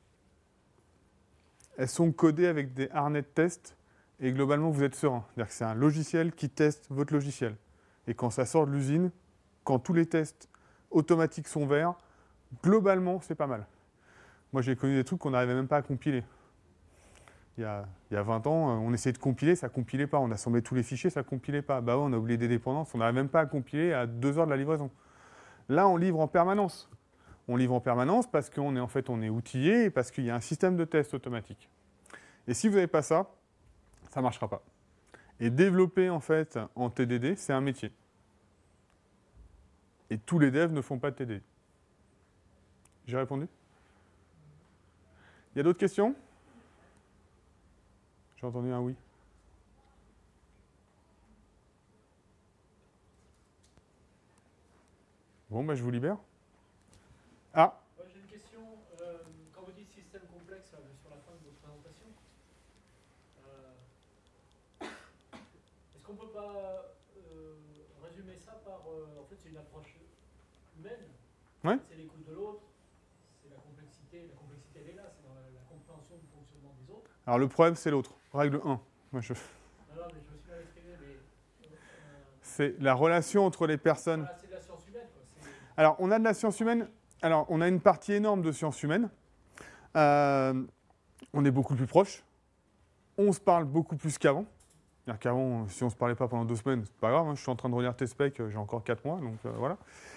elles sont codées avec des harnais de test et globalement, vous êtes serein. C'est-à-dire que c'est un logiciel qui teste votre logiciel. Et quand ça sort de l'usine, quand tous les tests automatiques sont verts, globalement, c'est pas mal. Moi, j'ai connu des trucs qu'on n'arrivait même pas à compiler. Il y, a, il y a vingt ans, on essayait de compiler, ça ne compilait pas. On assemblait tous les fichiers, ça ne compilait pas. Bah ouais, on a oublié des dépendances, on n'arrive même pas à compiler à deux heures de la livraison. Là, on livre en permanence. On livre en permanence parce qu'on est, en fait, on est outillé et parce qu'il y a un système de test automatique. Et si vous n'avez pas ça, ça ne marchera pas. Et développer en fait en T D D, c'est un métier. Et tous les devs ne font pas de T D D. J'ai répondu? Il y a d'autres questions? J'ai entendu un oui. Bon, ben je vous libère. Ah. Moi, j'ai une question. Euh, quand vous dites système complexe là, sur la fin de votre présentation, euh, est-ce qu'on ne peut pas euh, résumer ça par... Euh, en fait, c'est une approche humaine. Ouais. C'est l'écoute de l'autre, c'est la complexité. La complexité, elle est là, c'est dans la, la compréhension du fonctionnement des autres. Alors, le problème, c'est l'autre. Règle un. Moi, je... Non, non, mais je me suis mal exprimé, mais... Euh, c'est la relation entre les personnes. Voilà, c'est de la science humaine, quoi. Alors, on a de la science humaine. Alors, on a une partie énorme de science humaine. Euh, on est beaucoup plus proches. On se parle beaucoup plus qu'avant. C'est-à-dire qu'avant, si on ne se parlait pas pendant deux semaines, c'est pas grave. Hein, je suis en train de relire tes specs, j'ai encore quatre mois, donc euh, voilà.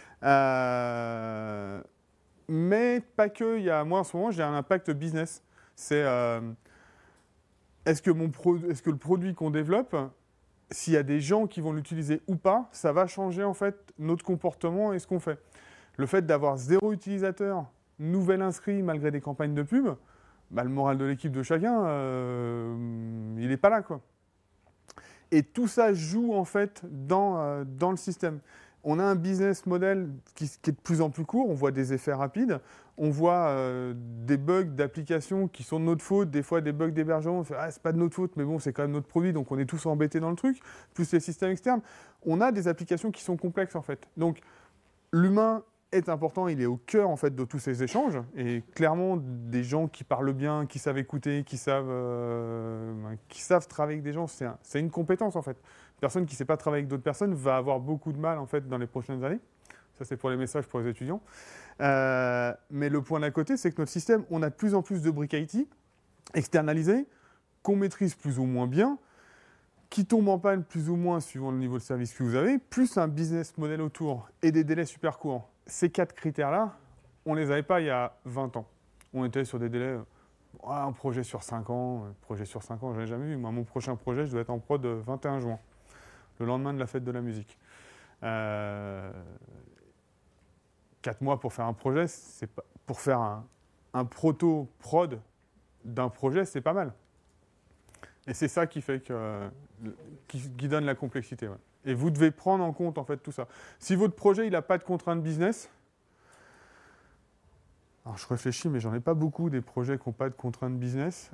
Euh, mais pas que. Il y a, moi, en ce moment, j'ai un impact business. C'est... Euh, Est-ce que, mon pro, est-ce que le produit qu'on développe, s'il y a des gens qui vont l'utiliser ou pas, ça va changer en fait notre comportement et ce qu'on fait. Le fait d'avoir zéro utilisateur, nouvel inscrit malgré des campagnes de pub, bah, le moral de l'équipe de chacun, euh, il n'est pas là, quoi. Et tout ça joue en fait dans, euh, dans le système. On a un business model qui, qui est de plus en plus court, on voit des effets rapides, on voit euh, des bugs d'application qui sont de notre faute, des fois des bugs d'hébergement, on fait ah, c'est pas de notre faute, mais bon, c'est quand même notre produit, donc on est tous embêtés dans le truc, plus les systèmes externes. On a des applications qui sont complexes en fait. Donc l'humain est important, il est au cœur en fait de tous ces échanges, et clairement des gens qui parlent bien, qui savent écouter, qui savent, euh, qui savent travailler avec des gens, c'est, un, c'est une compétence en fait. Une personne qui ne sait pas travailler avec d'autres personnes va avoir beaucoup de mal en fait dans les prochaines années. Ça c'est pour les messages pour les étudiants. Euh, mais le point d'à côté, c'est que notre système, on a de plus en plus de briques I T externalisées, qu'on maîtrise plus ou moins bien, qui tombent en panne plus ou moins suivant le niveau de service que vous avez, plus un business model autour et des délais super courts. Ces quatre critères-là, on ne les avait pas il y a vingt ans. On était sur des délais, oh, un projet sur cinq ans, un projet sur cinq ans, je n'ai jamais vu. Moi, mon prochain projet, je dois être en prod le vingt et un juin, le lendemain de la fête de la musique. Euh, quatre mois pour faire un projet, c'est pas, pour faire un, un proto-prod d'un projet, c'est pas mal. Et c'est ça qui fait que, qui, qui donne la complexité. Ouais. Et vous devez prendre en compte en fait tout ça. Si votre projet il n'a pas de contraintes business, alors je réfléchis, mais j'en ai pas beaucoup des projets qui n'ont pas de contraintes business.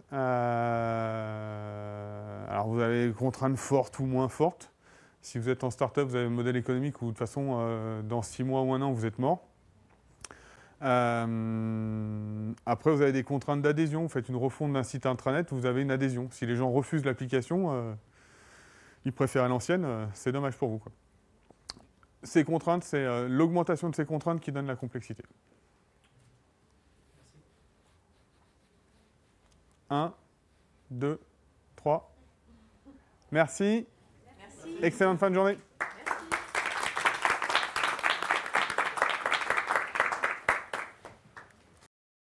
Euh, alors vous avez des contraintes fortes ou moins fortes. Si vous êtes en start-up, vous avez un modèle économique où de toute façon, euh, dans six mois ou un an, vous êtes mort. Euh, après, vous avez des contraintes d'adhésion. Vous faites une refonte d'un site intranet, vous avez une adhésion. Si les gens refusent l'application, euh, ils préfèrent l'ancienne, euh, c'est dommage pour vous, quoi. Ces contraintes, c'est euh, l'augmentation de ces contraintes qui donne la complexité. Un, deux, trois. Merci. Merci. Excellente fin de journée.